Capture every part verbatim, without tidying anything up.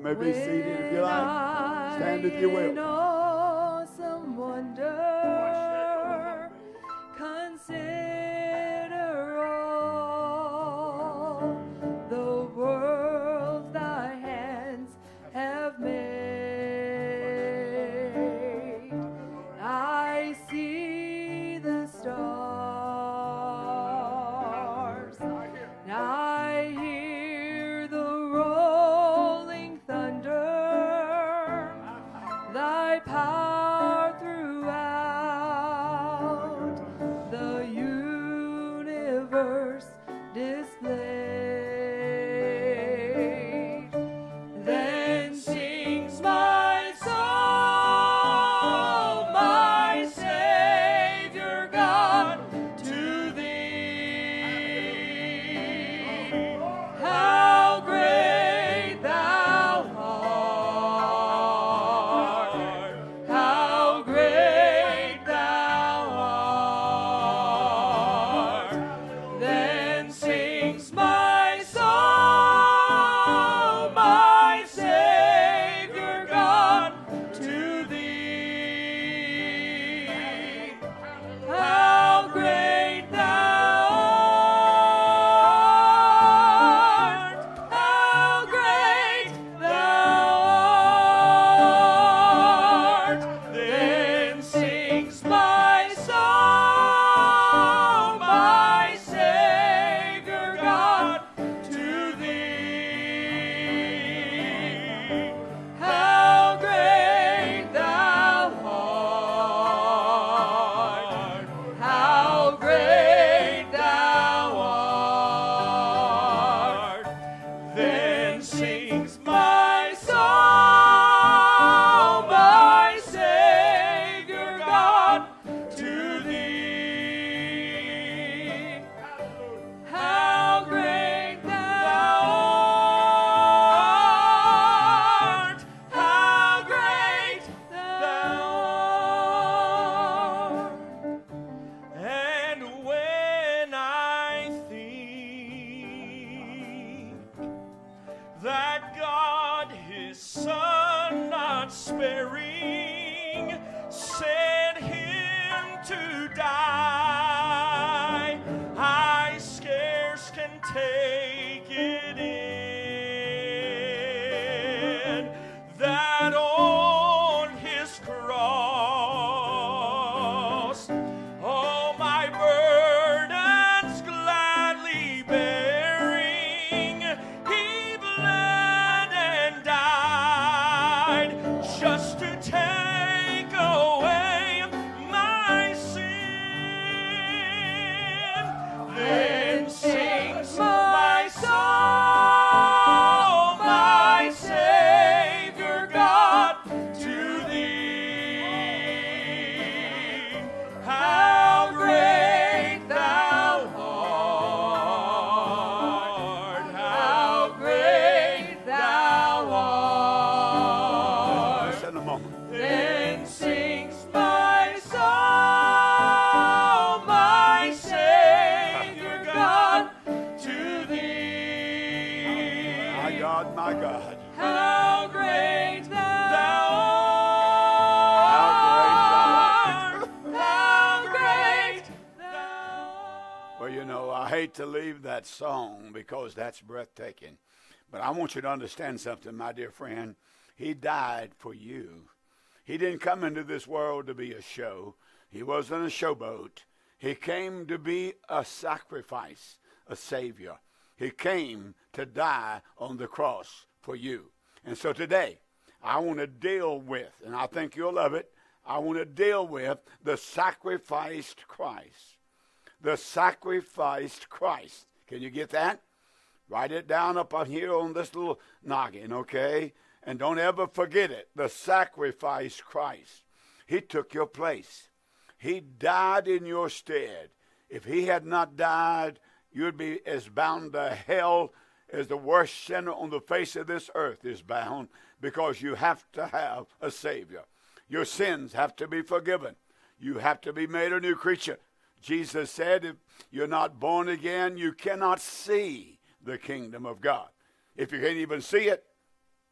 may be seated if you like. Stand if you will. In awesome wonder, consider all the worlds thy hands have made. I see the stars, and I hear the rolling thunder, thy power throughout the universe displayed. Then sings my soul, my Savior God, to thee. How great thou art, how great thou art. Then sings my soul, my Savior God, to thee. How great thou art, how great thou art. Then sings my soul, my Savior God, to thee. How great thou art, how great thou art. Then sings my soul, my Savior God, to thee. How great thou art, how great thou art. And when I think that God his Son not sparing sent him to die, I scarce can take it in that on his cross all my burdens gladly bearing, he bled and died just to take away my sin. Then sings my soul, my Savior God, to thee. How great thou art, how great thou art. Just in a moment. Then sings my soul, my Savior God, to thee. My God, my God. How great thou How art, how great thou art. Well, you know, I hate to leave that song because that's breathtaking. But I want you to understand something, my dear friend. He died for you. He didn't come into this world to be a show. He wasn't a showboat. He came to be a sacrifice, a savior. He came to die on the cross for you. And so today, I want to deal with, and I think you'll love it, I want to deal with the sacrificed Christ. The sacrificed Christ. Can you get that? Write it down up on here on this little noggin, okay? And don't ever forget it. The sacrificed Christ. He took your place. He died in your stead. If he had not died, you'd be as bound to hell as the worst sinner on the face of this earth is bound, because you have to have a Savior. Your sins have to be forgiven. You have to be made a new creature. Jesus said, if you're not born again, you cannot see the kingdom of God. If you can't even see it,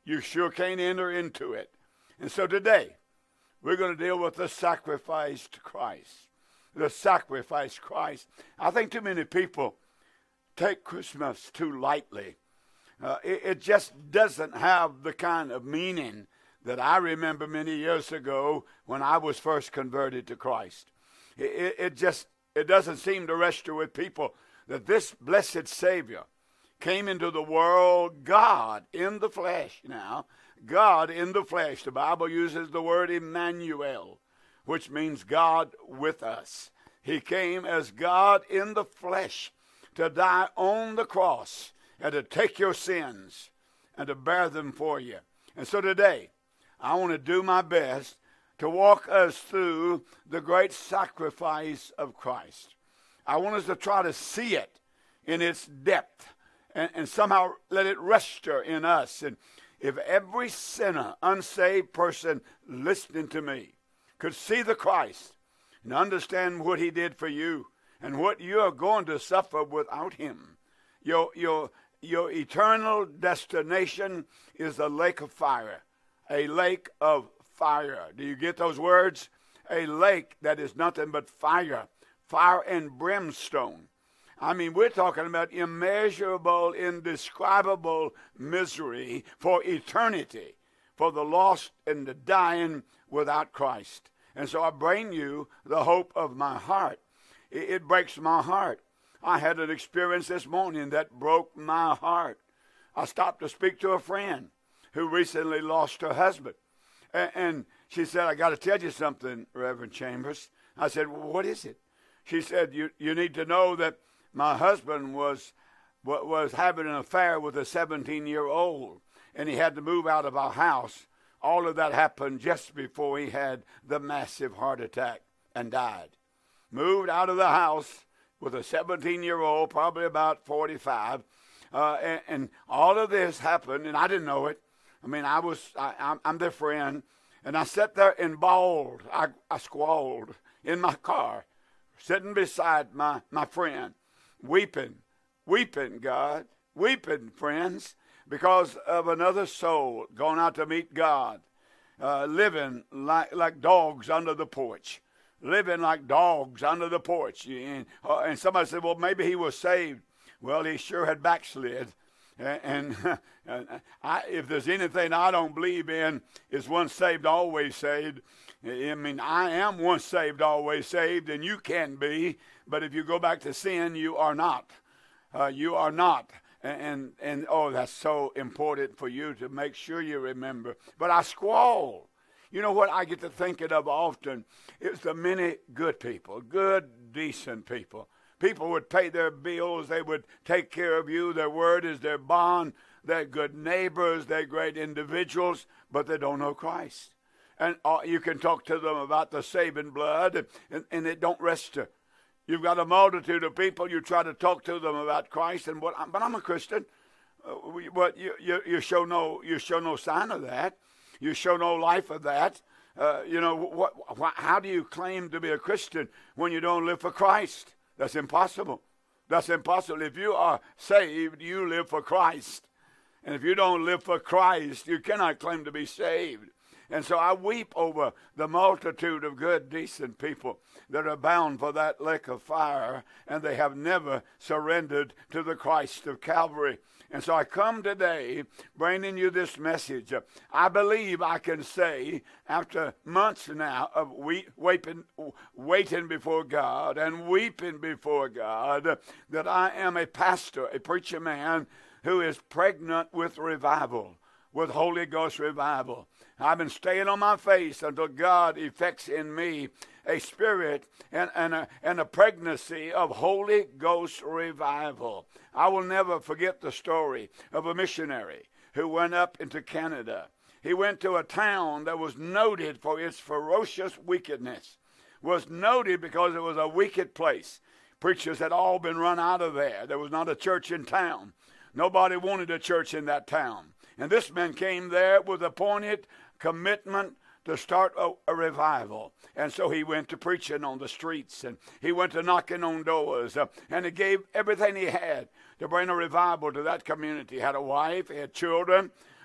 you sure can't enter into it. And so today, we're going to deal with the sacrificed Christ. The sacrificed Christ. I think too many people take Christmas too lightly. Uh, it, it just doesn't have the kind of meaning that I remember many years ago when I was first converted to Christ. It, it, it just it doesn't seem to register with people that this blessed Savior came into the world, God in the flesh now, God in the flesh. The Bible uses the word Emmanuel, which means God with us. He came as God in the flesh to die on the cross and to take your sins and to bear them for you. And so today, I want to do my best to walk us through the great sacrifice of Christ. I want us to try to see it in its depth and, and somehow let it register in us. And if every sinner, unsaved person listening to me could see the Christ and understand what he did for you and what you are going to suffer without him, your, your, your eternal destination is a lake of fire, a lake of fire. Do you get those words? A lake that is nothing but fire, fire and brimstone. I mean, we're talking about immeasurable, indescribable misery for eternity, for the lost and the dying without Christ. And so I bring you the hope of my heart. It, it breaks my heart. I had an experience this morning that broke my heart. I stopped to speak to a friend who recently lost her husband. And, and she said, I got to tell you something, Reverend Chambers. I said, well, what is it? She said, you, you need to know that my husband was was having an affair with a seventeen-year-old, and he had to move out of our house. All of that happened just before he had the massive heart attack and died. Moved out of the house with a seventeen-year-old, probably about forty-five, uh, and, and all of this happened, and I didn't know it. I mean, I was, I, I'm, I'm their friend, and I sat there and bawled. I, I squalled in my car, sitting beside my, my friend. Weeping, weeping, God, weeping, friends, because of another soul gone out to meet God, uh, living like like dogs under the porch, living like dogs under the porch. And, uh, and somebody said, well, maybe he was saved. Well, he sure had backslid. And, and I, if there's anything I don't believe in, is once saved, always saved. I mean, I am once saved, always saved, and you can be. But if you go back to sin, you are not. Uh, you are not. And, and, and, oh, that's so important for you to make sure you remember. But I squall. You know what I get to thinking of often? It's the many good people, good, decent people. People would pay their bills. They would take care of you. Their word is their bond. They're good neighbors. They're great individuals, but they don't know Christ. And uh, you can talk to them about the saving blood, and, and it don't register. You've got a multitude of people. You try to talk to them about Christ, and what? But I'm a Christian. Uh, we, but you, you you show no you show no sign of that. You show no life of that. Uh, you know what, what? How do you claim to be a Christian when you don't live for Christ? That's impossible. That's impossible. If you are saved, you live for Christ, and if you don't live for Christ, you cannot claim to be saved. And so I weep over the multitude of good, decent people that are bound for that lake of fire, and they have never surrendered to the Christ of Calvary. And so I come today bringing you this message. I believe I can say, after months now of we, waiting, waiting before God and weeping before God, that I am a pastor, a preacher man who is pregnant with revival, with Holy Ghost revival. I've been staying on my face until God effects in me a spirit and, and, a, and a pregnancy of Holy Ghost revival. I will never forget the story of a missionary who went up into Canada. He went to a town that was noted for its ferocious wickedness, was noted because it was a wicked place. Preachers had all been run out of there. There was not a church in town. Nobody wanted a church in that town. And this man came there with a pointed commitment to start a, a revival. And so he went to preaching on the streets, and he went to knocking on doors, uh, and he gave everything he had to bring a revival to that community. He had a wife, he had children,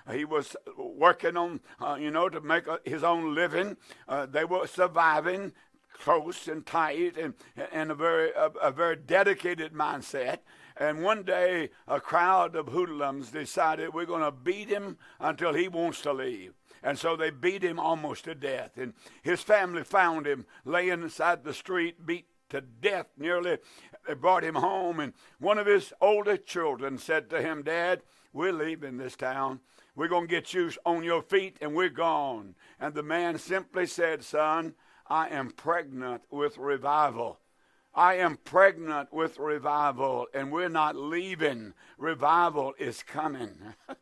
He was working on, uh, you know, to make a, his own living. Uh, they were surviving close and tight and, and a very a, a very dedicated mindset. And one day, a crowd of hoodlums decided we're going to beat him until he wants to leave. And so they beat him almost to death. And his family found him laying inside the street, beat to death nearly. They brought him home, and one of his older children said to him, "Dad, we're leaving this town. We're going to get you on your feet, and we're gone." And the man simply said, "Son, I am pregnant with revival. I am pregnant with revival, and we're not leaving. Revival is coming."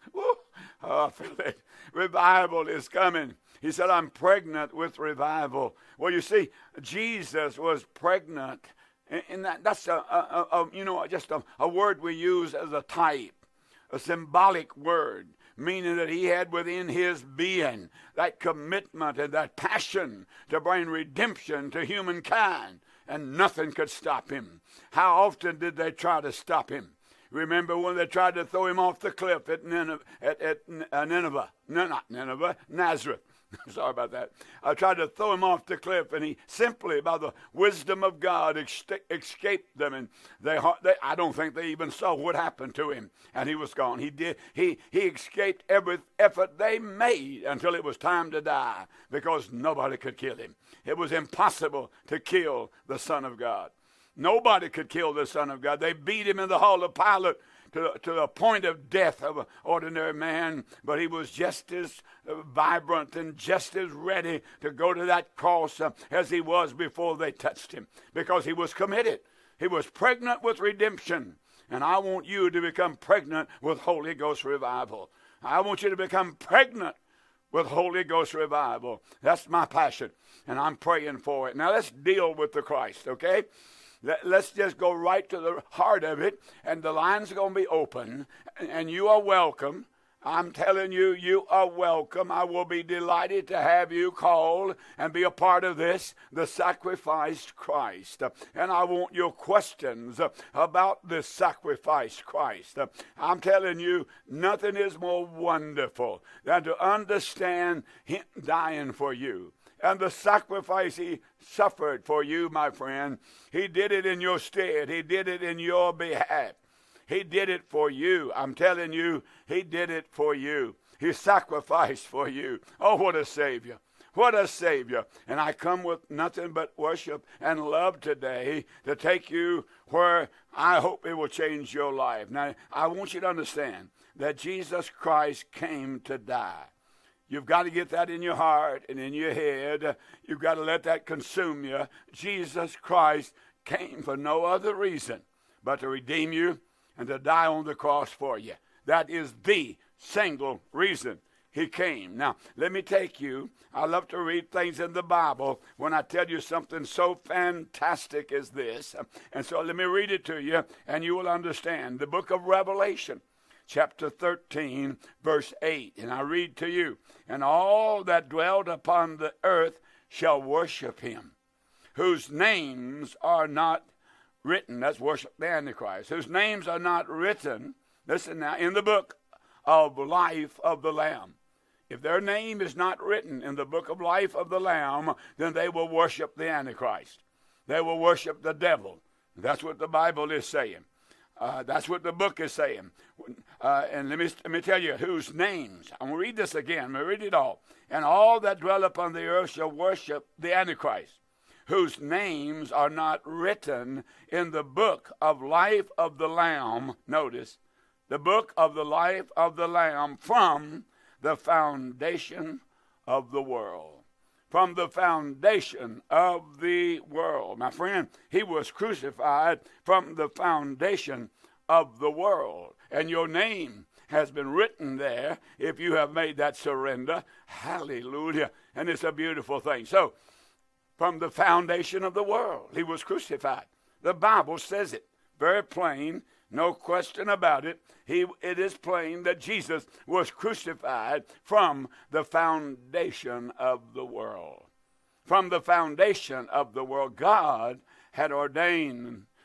Oh, I feel it. Revival is coming. He said, "I'm pregnant with revival." Well, you see, Jesus was pregnant. And that, that's, a, a, a, you know, just a, a word we use as a type, a symbolic word, meaning that he had within his being that commitment and that passion to bring redemption to humankind, and nothing could stop him. How often did they try to stop him? Remember when they tried to throw him off the cliff at Nineveh, at, at uh, Nineveh, no, not Nineveh, Nazareth. Sorry about that. I tried to throw him off the cliff, and he simply, by the wisdom of God, ex- escaped them. And they, they, I don't think they even saw what happened to him. And he was gone. He did. He he escaped every effort they made until it was time to die, because nobody could kill him. It was impossible to kill the Son of God. Nobody could kill the Son of God. They beat him in the hall of Pilate to, to the point of death of an ordinary man, but he was just as uh, vibrant and just as ready to go to that cross uh, as he was before they touched him, because he was committed. He was pregnant with redemption, and I want you to become pregnant with Holy Ghost revival. I want you to become pregnant with Holy Ghost revival. That's my passion, and I'm praying for it. Now let's deal with the Christ, okay? Let's just go right to the heart of it, and the lines are going to be open, and you are welcome. I'm telling you, you are welcome. I will be delighted to have you called and be a part of this, the sacrificed Christ. And I want your questions about this sacrificed Christ. I'm telling you, nothing is more wonderful than to understand him dying for you. And the sacrifice he suffered for you, my friend, he did it in your stead. He did it in your behalf. He did it for you. I'm telling you, he did it for you. He sacrificed for you. Oh, what a Savior. What a Savior. And I come with nothing but worship and love today to take you where I hope it will change your life. Now, I want you to understand that Jesus Christ came to die. You've got to get that in your heart and in your head. You've got to let that consume you. Jesus Christ came for no other reason but to redeem you and to die on the cross for you. That is the single reason he came. Now, let me take you. I love to read things in the Bible when I tell you something so fantastic as this. And so let me read it to you, and you will understand. The book of Revelation, chapter thirteen, verse eight. And I read to you, "And all that dwelt upon the earth shall worship him, whose names are not written," that's worship the Antichrist, "whose names are not written," listen now, "in the book of life of the Lamb." If their name is not written in the book of life of the Lamb, then they will worship the Antichrist. They will worship the devil. That's what the Bible is saying. Uh, that's what the book is saying. Uh, and let me, let me tell you whose names. I'm going to read this again. I'm going to read it all. "And all that dwell upon the earth shall worship the Antichrist, whose names are not written in the book of life of the Lamb." Notice, the book of the life of the Lamb from the foundation of the world. From the foundation of the world. My friend, he was crucified from the foundation of the world. And your name has been written there if you have made that surrender. Hallelujah. And it's a beautiful thing. So, from the foundation of the world, he was crucified. The Bible says it. Very plain. No question about it. He, it is plain that Jesus was crucified from the foundation of the world. From the foundation of the world, God had ordained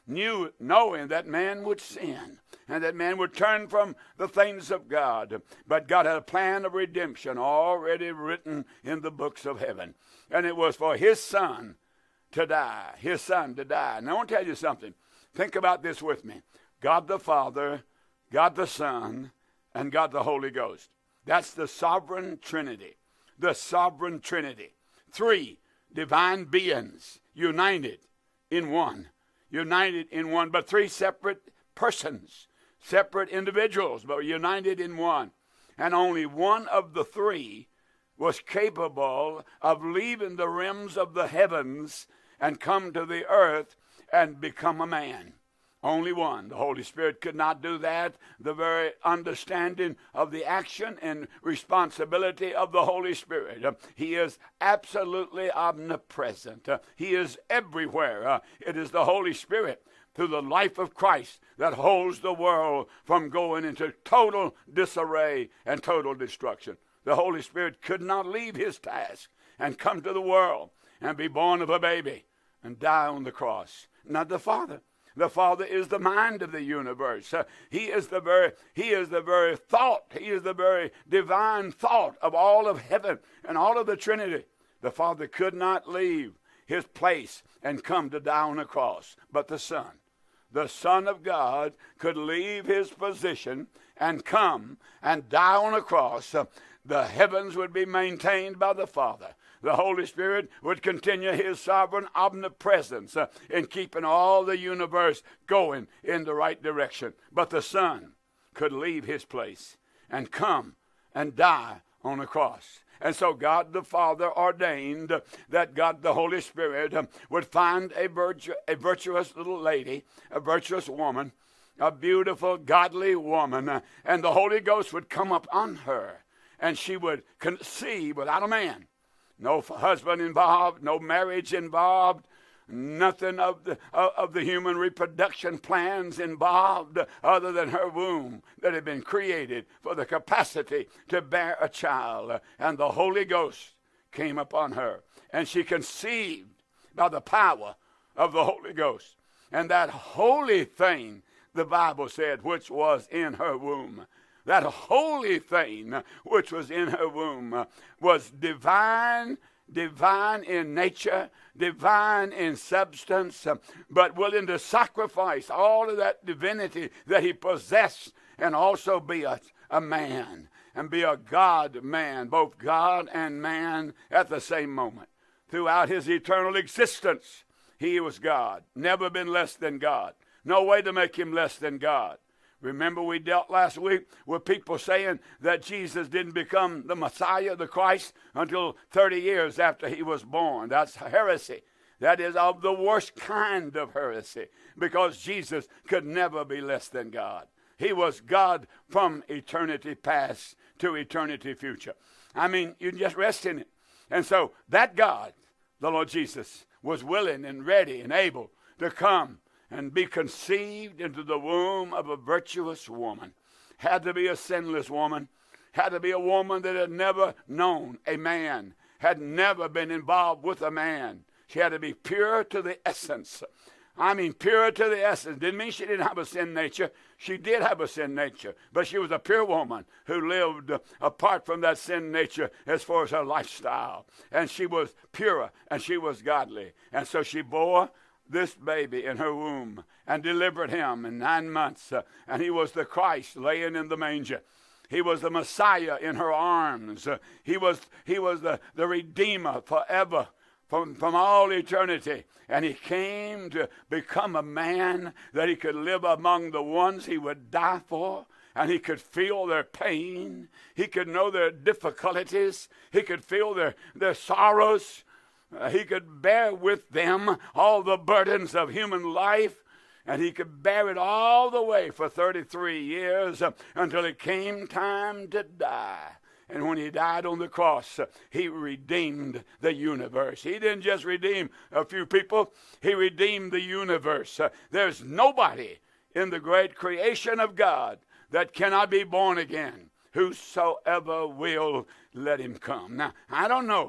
knew, knowing that man would sin and that man would turn from the things of God. But God had a plan of redemption already written in the books of heaven. And it was for his son to die, his son to die. And I want to tell you something. Think about this with me. God the Father, God the Son, and God the Holy Ghost. That's the sovereign Trinity. The sovereign Trinity. Three divine beings united in one. United in one, but three separate persons. Separate individuals, but united in one. And only one of the three was capable of leaving the realms of the heavens and come to the earth and become a man. Only one. The Holy Spirit could not do that. The very understanding of the action and responsibility of the Holy Spirit. Uh, he is absolutely omnipresent. Uh, he is everywhere. Uh, it is the Holy Spirit, through the life of Christ, that holds the world from going into total disarray and total destruction. The Holy Spirit could not leave his task and come to the world and be born of a baby and die on the cross. Not the Father. The Father is the mind of the universe. Uh, he is the very He is the very thought. He is the very divine thought of all of heaven and all of the Trinity. The Father could not leave his place and come to die on the cross, but the Son. The Son of God could leave his position and come and die on a cross. Uh, the heavens would be maintained by the Father. The Holy Spirit would continue his sovereign omnipresence uh, in keeping all the universe going in the right direction. But the Son could leave his place and come and die on a cross. And so God the Father ordained that God the Holy Spirit would find a, virtu- a virtuous little lady, a virtuous woman, a beautiful, godly woman, and the Holy Ghost would come up on her, and she would conceive without a man. No husband involved, no marriage involved, nothing of the, of the human reproduction plans involved other than her womb that had been created for the capacity to bear a child. And the Holy Ghost came upon her, and she conceived by the power of the Holy Ghost. And that holy thing, the Bible said, which was in her womb, that holy thing which was in her womb was divine, divine in nature, divine in substance, but willing to sacrifice all of that divinity that he possessed and also be a, a man and be a God man, both God and man at the same moment. Throughout his eternal existence, he was God, never been less than God. No way to make him less than God. Remember, we dealt last week with people saying that Jesus didn't become the Messiah, the Christ, until thirty years after he was born. That's heresy. That is of the worst kind of heresy, because Jesus could never be less than God. He was God from eternity past to eternity future. I mean, you can just rest in it. And so that God, the Lord Jesus, was willing and ready and able to come and be conceived into the womb of a virtuous woman. Had to be a sinless woman. Had to be a woman that had never known a man. Had never been involved with a man. She had to be pure to the essence. I mean, pure to the essence. Didn't mean she didn't have a sin nature. She did have a sin nature. But she was a pure woman who lived uh, apart from that sin nature as far as her lifestyle. And she was pure and she was godly. And so she bore this baby in her womb and delivered him in nine months. Uh, and he was the Christ laying in the manger. He was the Messiah in her arms. Uh, he was he was the, the Redeemer forever from, from all eternity. And he came to become a man that he could live among the ones he would die for. And he could feel their pain. He could know their difficulties. He could feel their, their sorrows. Uh, he could bear with them all the burdens of human life, and he could bear it all the way for thirty-three years uh, until it came time to die. And when he died on the cross, uh, he redeemed the universe. He didn't just redeem a few people. He redeemed the universe. Uh, there's nobody in the great creation of God that cannot be born again. Whosoever will, let him come. Now, I don't know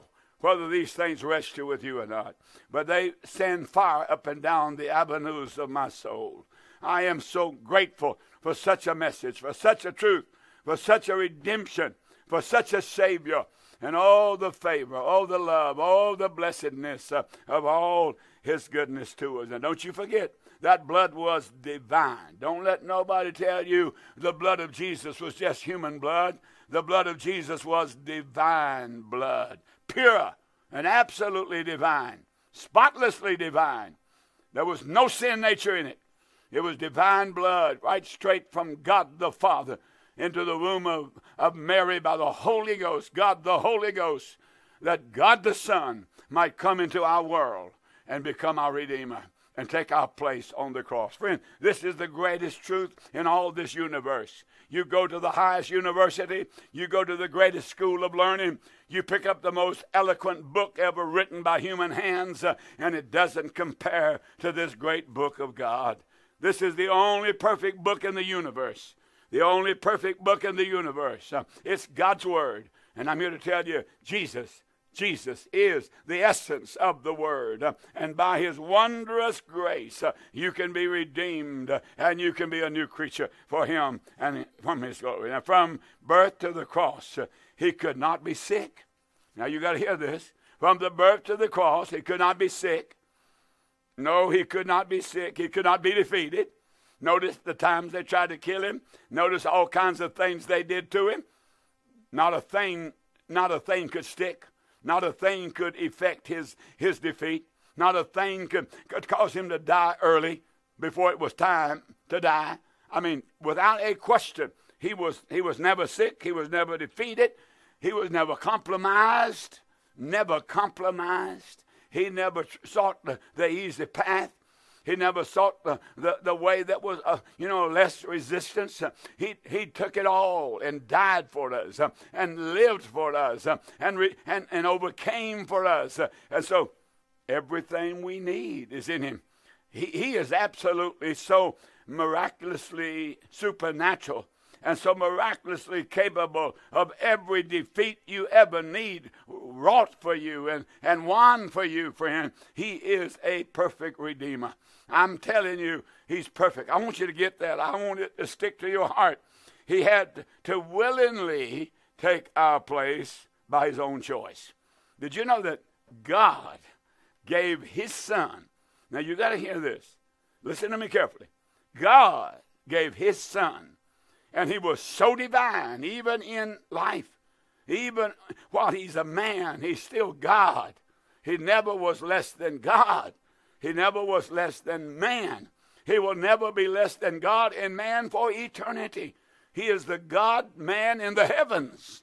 whether these things rest you with you or not. But they send fire up and down the avenues of my soul. I am so grateful for such a message, for such a truth, for such a redemption, for such a Savior, and all the favor, all the love, all the blessedness uh, of all his goodness to us. And don't you forget, that blood was divine. Don't let nobody tell you the blood of Jesus was just human blood. The blood of Jesus was divine blood, pure and absolutely divine, spotlessly divine. There was no sin nature in it. It was divine blood, right straight from God the Father into the womb of, of Mary by the Holy Ghost, God the Holy Ghost, that God the Son might come into our world and become our Redeemer and take our place on the cross. Friend, this is the greatest truth in all this universe. You go to the highest university, you go to the greatest school of learning, you pick up the most eloquent book ever written by human hands, uh, and it doesn't compare to this great book of God. This is the only perfect book in the universe. The only perfect book in the universe. Uh, it's God's Word. And I'm here to tell you, Jesus Jesus is the essence of the Word. Uh, and by his wondrous grace, uh, you can be redeemed uh, and you can be a new creature for him and from his glory. Now, from birth to the cross, uh, he could not be sick. Now, you got to hear this. From the birth to the cross, he could not be sick. No, he could not be sick. He could not be defeated. Notice the times they tried to kill him. Notice all kinds of things they did to him. Not a thing, not a thing could stick. Not a thing could effect his, his defeat. Not a thing could, could cause him to die early before it was time to die. I mean, without a question, he was, he was never sick. He was never defeated. He was never compromised. Never compromised. He never sought the, the easy path. He never sought the, the, the way that was, uh, you know, less resistance. Uh, he, he took it all and died for us uh, and lived for us uh, and, re, and, and overcame for us. Uh, and so everything we need is in him. He, he is absolutely so miraculously supernatural and so miraculously capable of every defeat you ever need, wrought for you and, and won for you, friend. He is a perfect Redeemer. I'm telling you, he's perfect. I want you to get that. I want it to stick to your heart. He had to willingly take our place by his own choice. Did you know that God gave his son? Now you got to hear this. Listen to me carefully. God gave his son. And he was so divine, even in life. Even while he's a man, he's still God. He never was less than God. He never was less than man. He will never be less than God and man for eternity. He is the God-man in the heavens.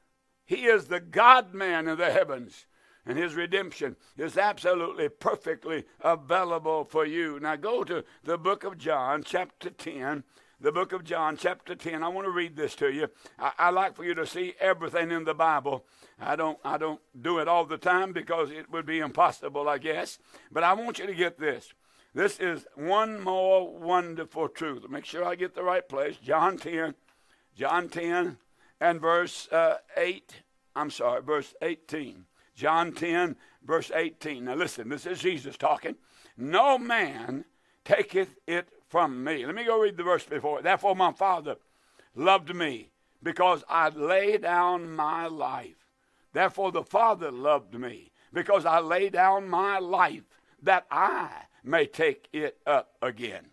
He is the God-man in the heavens. And his redemption is absolutely perfectly available for you. Now go to the book of John, chapter ten. The book of John, chapter ten. I want to read this to you. I, I like for you to see everything in the Bible. I don't, I don't do it all the time because it would be impossible, I guess. But I want you to get this. This is one more wonderful truth. Make sure I get the right place. John ten, John ten, and verse uh, eight. I'm sorry, verse eighteen. John ten, verse eighteen. Now listen, this is Jesus talking. No man taketh it from me. Let me go read the verse before it. Therefore my Father loved me because I lay down my life. Therefore the Father loved me because I lay down my life that I may take it up again.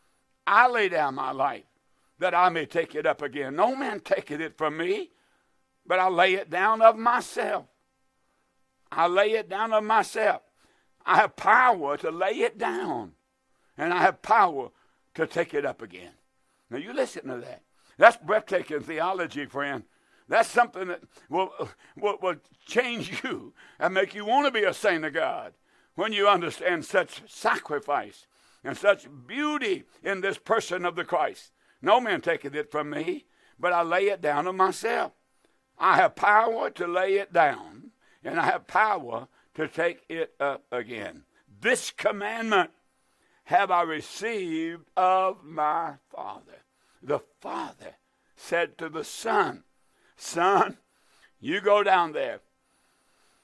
I lay down my life that I may take it up again. No man taketh it from me, but I lay it down of myself. I lay it down of myself. I have power to lay it down, and I have power to take it up again. Now you listen to that. That's breathtaking theology, friend. That's something that will, will, will change you and make you want to be a saint of God when you understand such sacrifice and such beauty in this person of the Christ. No man taketh it from me, but I lay it down of myself. I have power to lay it down, and I have power to take it up again. This commandment have I received of my Father. The Father said to the Son, Son, you go down there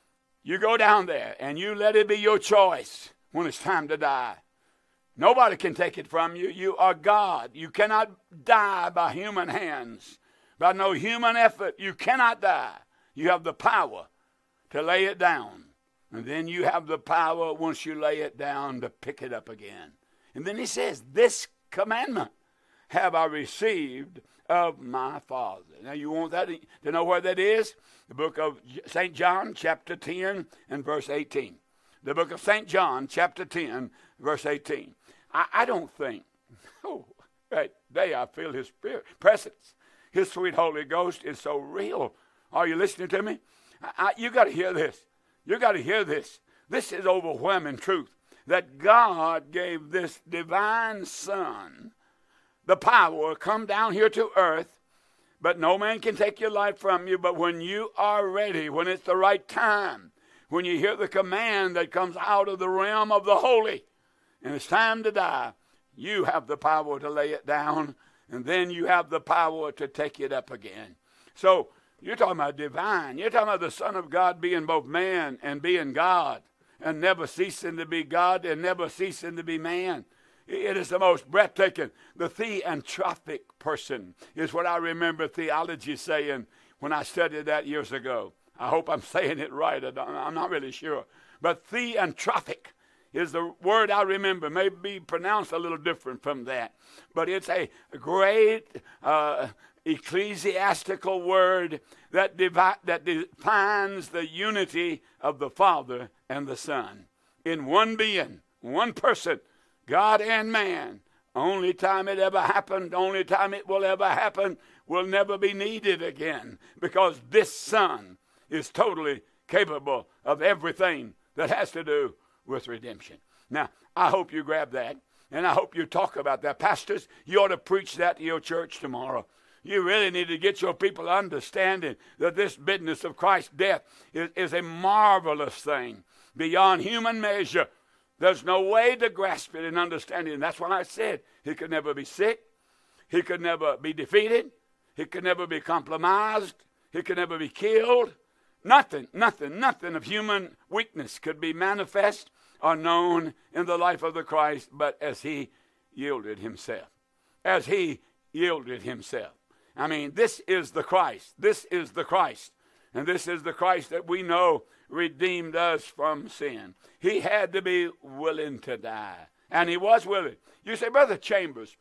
You go down there and you let it be your choice when it's time to die. Nobody can take it from you. You are God. You cannot die by human hands. By no human effort, you cannot die. You have the power to lay it down. And then you have the power, once you lay it down, to pick it up again. And then he says, this commandment have I received of my Father. Now you want that to know where that is? The book of Saint John, chapter ten, and verse eighteen. The book of Saint John, chapter ten, verse eighteen. I, I don't think, oh, right there I feel his spirit, presence. His sweet Holy Ghost is so real. Are you listening to me? I, I, you got to hear this. You got to hear this. This is overwhelming truth. That God gave this divine Son the power to come down here to earth, but no man can take your life from you. But when you are ready, when it's the right time, when you hear the command that comes out of the realm of the holy, and it's time to die, you have the power to lay it down, and then you have the power to take it up again. So you're talking about divine. You're talking about the Son of God being both man and being God, and never ceasing to be God and never ceasing to be man. It is the most breathtaking. The theanthropic person is what I remember theology saying when I studied that years ago. I hope I'm saying it right. I'm not really sure. But theanthropic is the word I remember. May be pronounced a little different from that. But it's a great uh, ecclesiastical word that, devi- that defines the unity of the Father and the Son in one being, one person, God and man. Only time it ever happened, only time it will ever happen, will never be needed again, because this Son is totally capable of everything that has to do with redemption. Now, I hope you grab that, and I hope you talk about that. Pastors, you ought to preach that to your church tomorrow. You really need to get your people understanding that this business of Christ's death is, is a marvelous thing beyond human measure. There's no way to grasp it and understand it. And that's what I said. He could never be sick. He could never be defeated. He could never be compromised. He could never be killed. Nothing, nothing, nothing of human weakness could be manifest or known in the life of the Christ, but as he yielded himself. As he yielded himself. I mean, this is the Christ. This is the Christ. And this is the Christ that we know redeemed us from sin. He had to be willing to die. And he was willing. You say, Brother Chambers,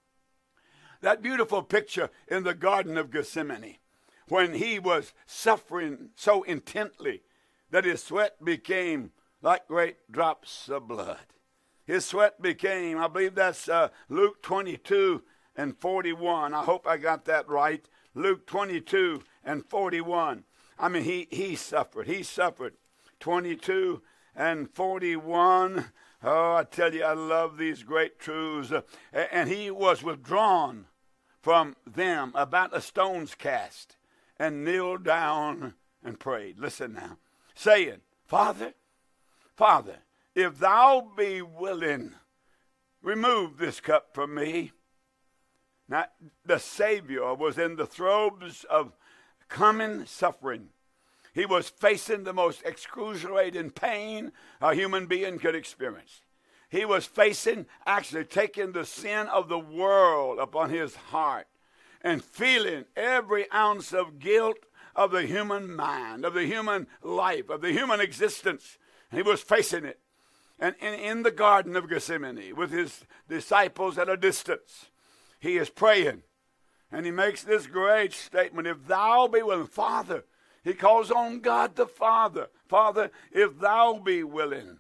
that beautiful picture in the Garden of Gethsemane, when he was suffering so intently that his sweat became like great drops of blood. His sweat became, I believe that's uh, Luke twenty-two and forty-one. I hope I got that right. Luke twenty-two and forty-one. I mean, he, he suffered. He suffered. twenty-two and forty-one. Oh, I tell you, I love these great truths. Uh, and he was withdrawn from them about a stone's cast and kneeled down and prayed. Listen now. Saying, Father, Father, if thou be willing, remove this cup from me. Now, the Savior was in the throes of coming suffering. He was facing the most excruciating pain a human being could experience. He was facing, actually taking the sin of the world upon his heart and feeling every ounce of guilt of the human mind, of the human life, of the human existence. And he was facing it. And in, in the Garden of Gethsemane, with his disciples at a distance, he is praying. And he makes this great statement, if thou be willing, Father, he calls on God the Father. Father, if thou be willing,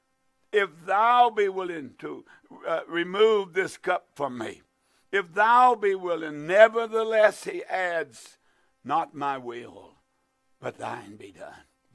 if thou be willing to uh, remove this cup from me, if thou be willing, nevertheless, he adds, not my will, but thine be done.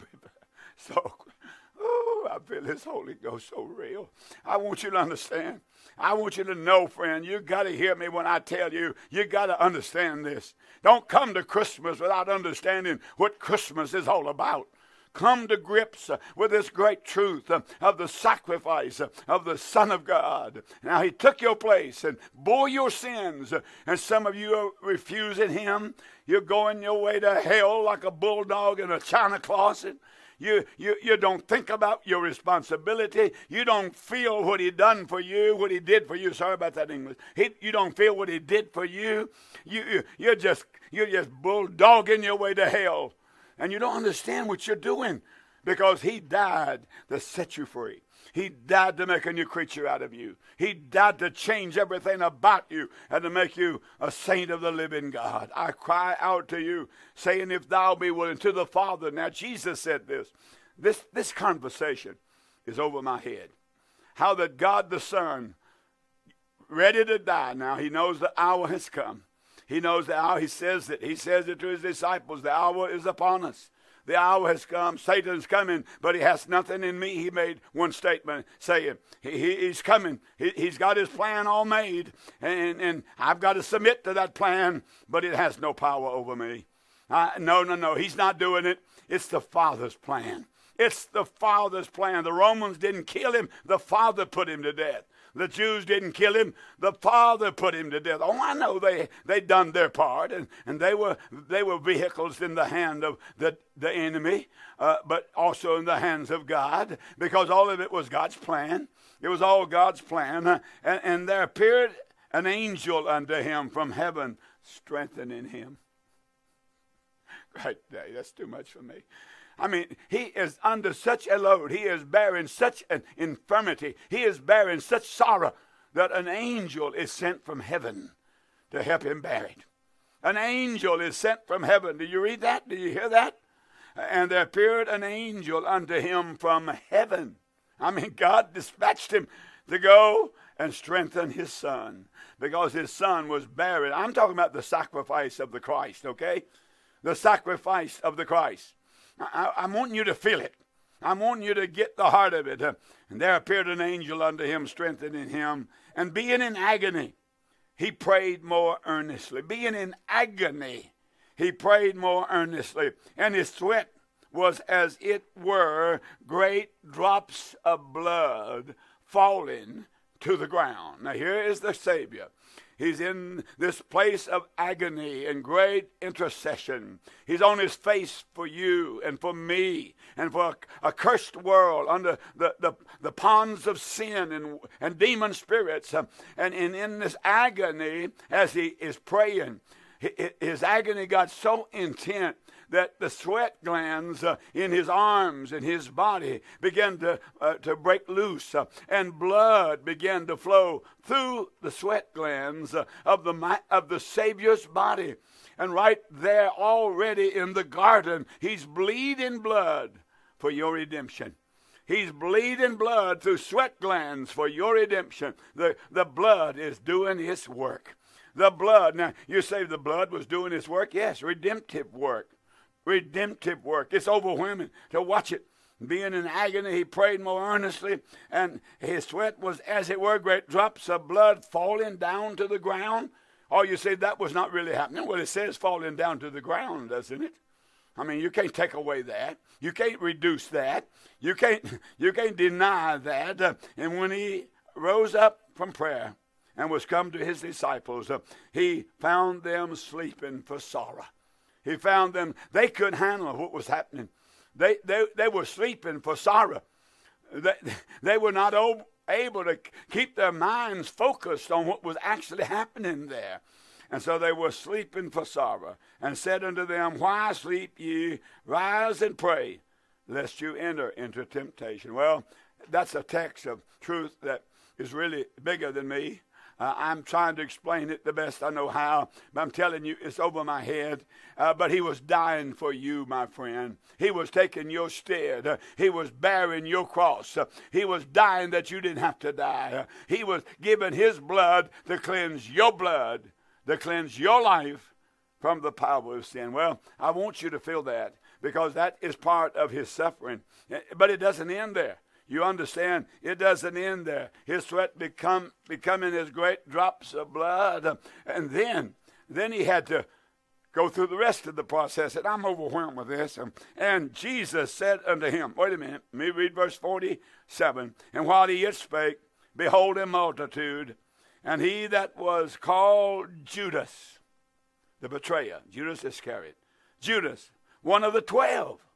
So, oh, I feel this Holy Ghost so real. I want you to understand. I want you to know, friend, you got to hear me when I tell you, you got to understand this. Don't come to Christmas without understanding what Christmas is all about. Come to grips uh, with this great truth uh, of the sacrifice uh, of the Son of God. Now, he took your place and bore your sins. Uh, and some of you are refusing him. You're going your way to hell like a bulldog in a china closet. You, you, you don't think about your responsibility. You don't feel what he done for you, what he did for you. Sorry about that English. He, you don't feel what he did for you. You, you, you're just, you're just bulldogging your way to hell. And you don't understand what you're doing because he died to set you free. He died to make a new creature out of you. He died to change everything about you and to make you a saint of the living God. I cry out to you, saying, if thou be willing, to the Father. Now, Jesus said this. This, this conversation is over my head. How that God the Son, ready to die now, he knows the hour has come. He knows the hour. He says it. He says it to his disciples. The hour is upon us. The hour has come. Satan's coming, but he has nothing in me. He made one statement saying, he, he, he's coming. He, he's got his plan all made, and, and I've got to submit to that plan, but it has no power over me. Uh, no, no, no. He's not doing it. It's the Father's plan. It's the Father's plan. The Romans didn't kill him. The Father put him to death. The Jews didn't kill him. The Father put him to death. Oh, I know they they done their part, and, and they were they were vehicles in the hand of the, the enemy, uh, but also in the hands of God, because all of it was God's plan. It was all God's plan. Uh, and, and there appeared an angel unto him from heaven, strengthening him. Right there. That's too much for me. I mean, he is under such a load. He is bearing such an infirmity. He is bearing such sorrow that an angel is sent from heaven to help him bear it. An angel is sent from heaven. Do you read that? Do you hear that? And there appeared an angel unto him from heaven. I mean, God dispatched him to go and strengthen his son because his son was bearing. I'm talking about the sacrifice of the Christ, okay? The sacrifice of the Christ. I, I'm wanting you to feel it. I'm wanting you to get the heart of it. Uh, and there appeared an angel unto him, strengthening him. And being in agony, he prayed more earnestly. Being in agony, he prayed more earnestly. And his sweat was as it were great drops of blood falling to the ground. Now here is the Savior. He's in this place of agony and great intercession. He's on his face for you and for me and for a, a cursed world under the, the, the ponds of sin and, and demon spirits. Um, and, and in this agony, as he is praying, his agony got so intense that the sweat glands uh, in his arms and his body began to, uh, to break loose, uh, and blood began to flow through the sweat glands uh, of, the, of the Savior's body. And right there already in the garden, he's bleeding blood for your redemption. He's bleeding blood through sweat glands for your redemption. The, the blood is doing its work. The blood, now you say the blood was doing its work? Yes, redemptive work. Redemptive work. It's overwhelming to watch it. Being in agony, he prayed more earnestly, and his sweat was, as it were, great drops of blood falling down to the ground. Or you say that was not really happening. Well, it says falling down to the ground, doesn't it? I mean, you can't take away that. You can't reduce that. You can't, you can't deny that. Uh, and when he rose up from prayer and was come to his disciples, uh, he found them sleeping for sorrow. He found them, they couldn't handle what was happening. They they, they were sleeping for sorrow. They, they were not o- able to keep their minds focused on what was actually happening there. And so they were sleeping for sorrow, and said unto them, why sleep ye? Rise and pray, lest you enter into temptation. Well, that's a text of truth that is really bigger than me. Uh, I'm trying to explain it the best I know how, but I'm telling you, it's over my head. Uh, but he was dying for you, my friend. He was taking your stead. Uh, he was bearing your cross. Uh, he was dying that you didn't have to die. Uh, he was giving his blood to cleanse your blood, to cleanse your life from the power of sin. Well, I want you to feel that, because that is part of his suffering. But it doesn't end there. You understand, it doesn't end there. His sweat become becoming as great drops of blood. And then, then he had to go through the rest of the process. And I'm overwhelmed with this. And Jesus said unto him, wait a minute, let me read verse forty-seven. And while he yet spake, behold a multitude, and he that was called Judas, the betrayer, Judas Iscariot, Judas, one of the twelve,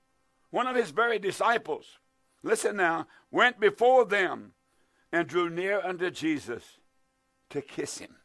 one of his very disciples, listen now, went before them and drew near unto Jesus to kiss him.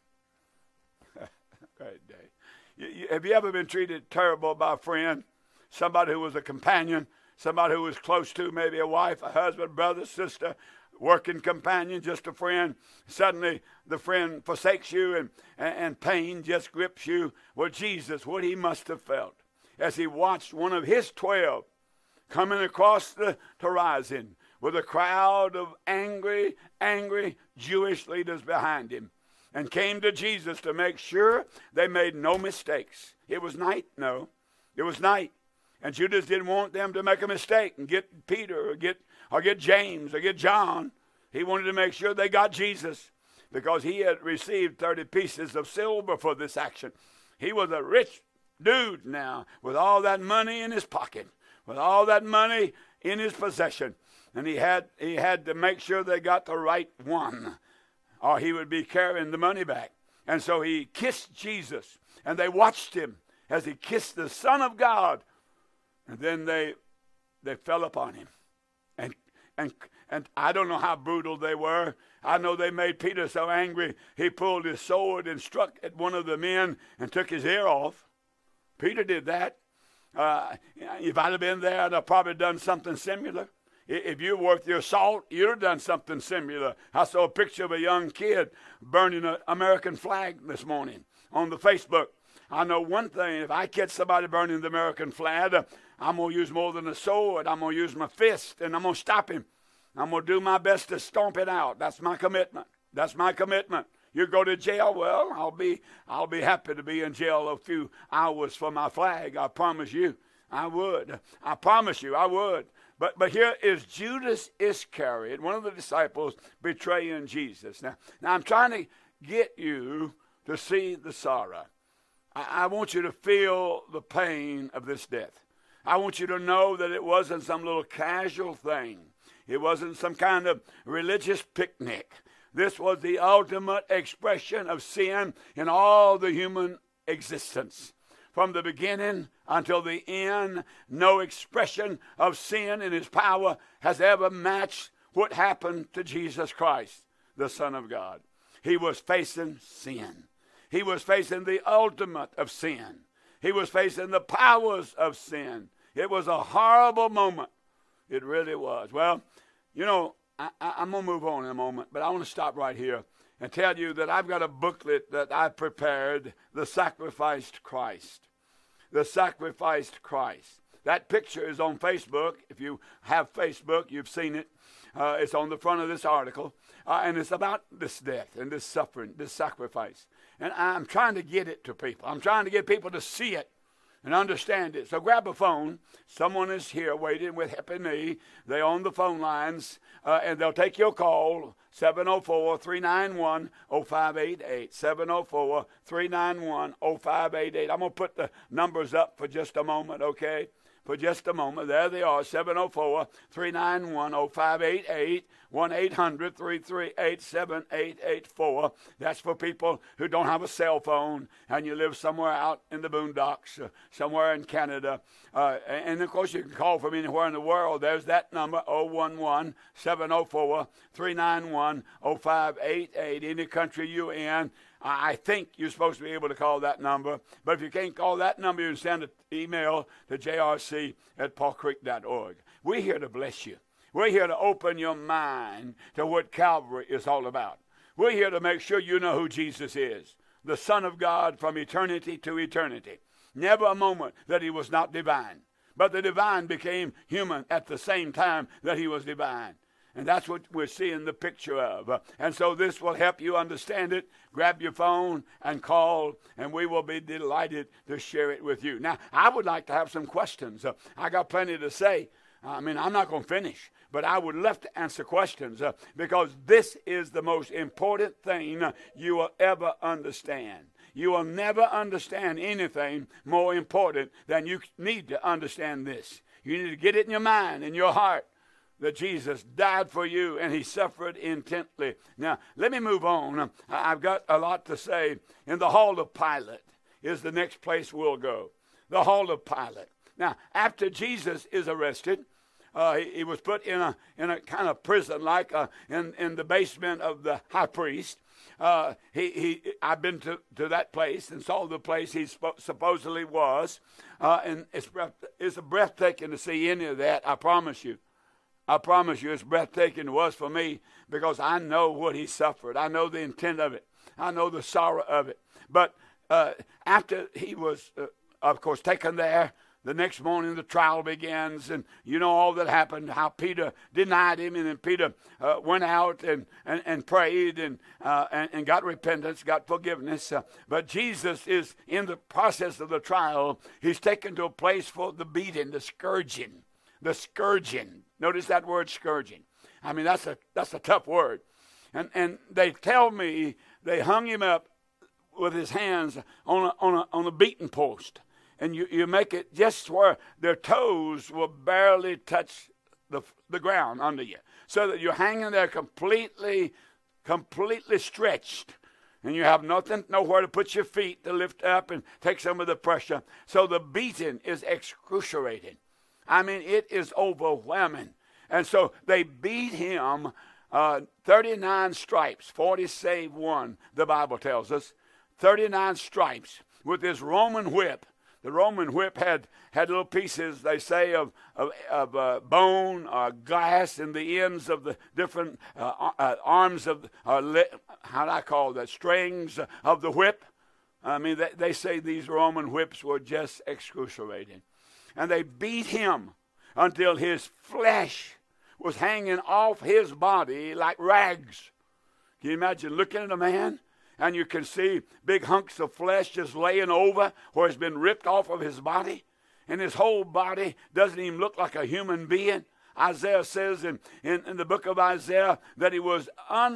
Great day. You, you, have you ever been treated terrible by a friend? Somebody who was a companion, somebody who was close to, maybe a wife, a husband, brother, sister, working companion, just a friend. Suddenly the friend forsakes you and, and, and pain just grips you. Well, Jesus, what he must have felt as he watched one of his twelve coming across the horizon with a crowd of angry, angry Jewish leaders behind him, and came to Jesus to make sure they made no mistakes. It was night, no. It was night. And Judas didn't want them to make a mistake and get Peter or get or get James or get John. He wanted to make sure they got Jesus because he had received thirty pieces of silver for this action. He was a rich dude now with all that money in his pocket, with all that money in his possession. And he had he had to make sure they got the right one, or he would be carrying the money back. And so he kissed Jesus, and they watched him as he kissed the Son of God. And then they they fell upon him. And and and I don't know how brutal they were. I know they made Peter so angry, he pulled his sword and struck at one of the men and took his ear off. Peter did that. Uh, if I'd have been there, I'd have probably done something similar. If you're worth your salt, you'd have done something similar. I saw a picture of a young kid burning an American flag this morning on the Facebook. I know one thing, if I catch somebody burning the American flag, I'm going to use more than a sword. I'm going to use my fist, and I'm going to stop him. I'm going to do my best to stomp it out. That's my commitment. That's my commitment. You go to jail, well, I'll be I'll be happy to be in jail a few hours for my flag. I promise you, I would. I promise you, I would. But but here is Judas Iscariot, one of the disciples, betraying Jesus. Now, now I'm trying to get you to see the sorrow. I, I want you to feel the pain of this death. I want you to know that it wasn't some little casual thing. It wasn't some kind of religious picnic. This was the ultimate expression of sin in all the human existence. From the beginning until the end, no expression of sin in his power has ever matched what happened to Jesus Christ, the Son of God. He was facing sin. He was facing the ultimate of sin. He was facing the powers of sin. It was a horrible moment. It really was. Well, you know, I, I, I'm going to move on in a moment, but I want to stop right here and tell you that I've got a booklet that I prepared, The Sacrificed Christ. The Sacrificed Christ. That picture is on Facebook. If you have Facebook, you've seen it. Uh, it's on the front of this article. Uh, and it's about this death and this suffering, this sacrifice. And I'm trying to get it to people. I'm trying to get people to see it and understand it. So grab a phone. Someone is here waiting with helping me. They're on the phone lines, uh, and they'll take your call, seven oh four, three nine one, oh five eight eight, seven oh four, three nine one, oh five eight eight. I'm going to put the numbers up for just a moment, okay? For just a moment. There they are, seven oh four, three nine one, oh five eight eight, one eight hundred, three three eight, seven eight eight four. That's for people who don't have a cell phone and you live somewhere out in the boondocks, uh, somewhere in Canada. Uh, and, of course, you can call from anywhere in the world. There's that number, oh one one, seven oh four, three nine one, oh five eight eight. Any country you're in, I think you're supposed to be able to call that number. But if you can't call that number, you can send an email to j r c at paul creek dot org. We're here to bless you. We're here to open your mind to what Calvary is all about. We're here to make sure you know who Jesus is, the Son of God from eternity to eternity. Never a moment that he was not divine. But the divine became human at the same time that he was divine. And that's what we're seeing the picture of. Uh, and so this will help you understand it. Grab your phone and call, and we will be delighted to share it with you. Now, I would like to have some questions. Uh, I got plenty to say. I mean, I'm not going to finish, but I would love to answer questions uh, because this is the most important thing uh, you will ever understand. You will never understand anything more important than you need to understand this. You need to get it in your mind, in your heart, that Jesus died for you and he suffered intently. Now, let me move on. I've got a lot to say. In the Hall of Pilate is the next place we'll go. The Hall of Pilate. Now, after Jesus is arrested, uh, he, he was put in a in a kind of prison, like uh, in in the basement of the high priest. Uh, he he. I've been to, to that place and saw the place he sp- supposedly was, uh, and it's it's breathtaking to see any of that. I promise you. I promise you, it's breathtaking. It was for me because I know what he suffered. I know the intent of it. I know the sorrow of it. But uh, after he was, uh, of course, taken there, the next morning the trial begins, and you know all that happened, how Peter denied him, and then Peter uh, went out and, and, and prayed and, uh, and and got repentance, got forgiveness. Uh, but Jesus is in the process of the trial. He's taken to a place for the beating, the scourging, the scourging. Notice that word, scourging. I mean, that's a that's a tough word. And and they tell me they hung him up with his hands on a, on a, on a beating post. And you, you make it just where their toes will barely touch the the ground under you. So that you're hanging there completely, completely stretched. And you have nothing, nowhere to put your feet to lift up and take some of the pressure. So the beating is excruciating. I mean, it is overwhelming. And so they beat him uh, thirty-nine stripes, forty save one, the Bible tells us. thirty-nine stripes with this Roman whip. The Roman whip had, had little pieces, they say, of, of, of uh, bone or glass in the ends of the different uh, uh, arms of, uh, li- how do I call that, strings of the whip. I mean, they, they say these Roman whips were just excruciating. And they beat him until his flesh was hanging off his body like rags. Can you imagine looking at a man and you can see big hunks of flesh just laying over where it's been ripped off of his body? And his whole body doesn't even look like a human being. Isaiah says in, in, in the book of Isaiah that he was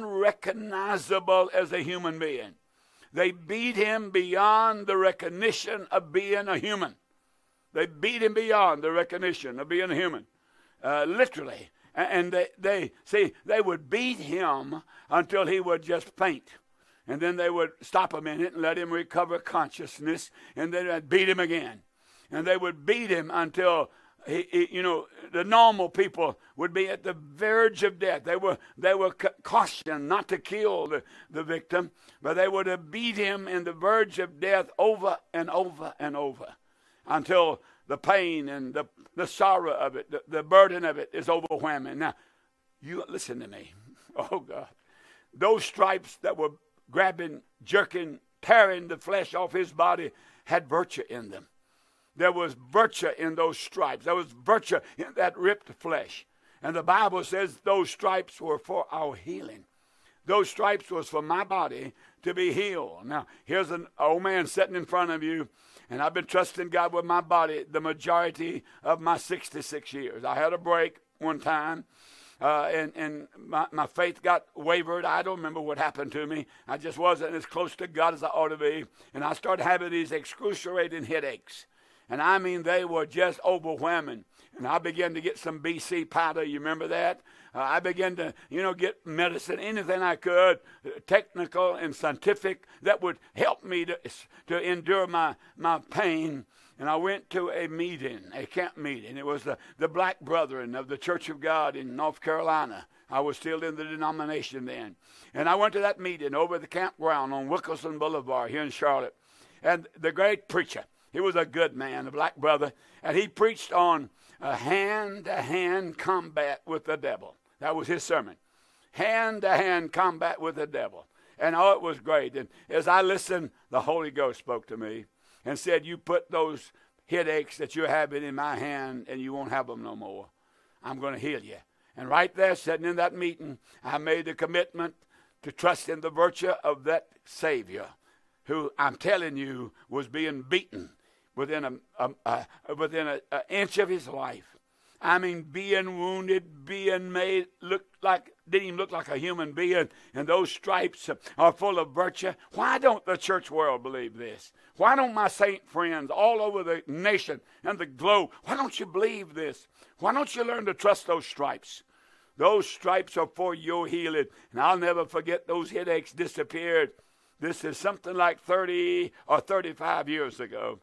unrecognizable as a human being. They beat him beyond the recognition of being a human. They beat him beyond the recognition of being a human, uh, literally. And they, they, see, they would beat him until he would just faint. And then they would stop a minute and let him recover consciousness, and then they'd beat him again. And they would beat him until, he, he, you know, the normal people would be at the verge of death. They were they were cautioned not to kill the, the victim, but they would have beat him in the verge of death over and over and over, until the pain and the, the sorrow of it, the, the burden of it is overwhelming. Now, you listen to me. Oh, God. Those stripes that were grabbing, jerking, tearing the flesh off his body had virtue in them. There was virtue in those stripes. There was virtue in that ripped flesh. And the Bible says those stripes were for our healing. Those stripes was for my body to be healed. Now, here's an old man sitting in front of you, and I've been trusting God with my body the majority of my sixty-six years. I had a break one time, uh, and, and my, my faith got wavered. I don't remember what happened to me. I just wasn't as close to God as I ought to be. And I started having these excruciating headaches. And I mean, they were just overwhelming. And I began to get some B C powder. You remember that? Uh, I began to, you know, get medicine, anything I could, uh, technical and scientific, that would help me to, to endure my, my pain. And I went to a meeting, a camp meeting. It was the, the Black Brethren of the Church of God in North Carolina. I was still in the denomination then. And I went to that meeting over at the campground on Wilkerson Boulevard here in Charlotte. And the great preacher, he was a good man, a black brother, and he preached on a hand-to-hand combat with the devil. That was his sermon. Hand-to-hand combat with the devil. And oh, it was great. And as I listened, the Holy Ghost spoke to me and said, you put those headaches that you're having in my hand and you won't have them no more. I'm going to heal you. And right there, sitting in that meeting, I made a commitment to trust in the virtue of that Savior, who I'm telling you was being beaten within a, a, a within an inch of his life. I mean, being wounded, being made look like, didn't even look like a human being, and those stripes are full of virtue. Why don't the church world believe this? Why don't my saint friends all over the nation and the globe, why don't you believe this? Why don't you learn to trust those stripes? Those stripes are for your healing. And I'll never forget those headaches disappeared. This is something like thirty or thirty-five years ago.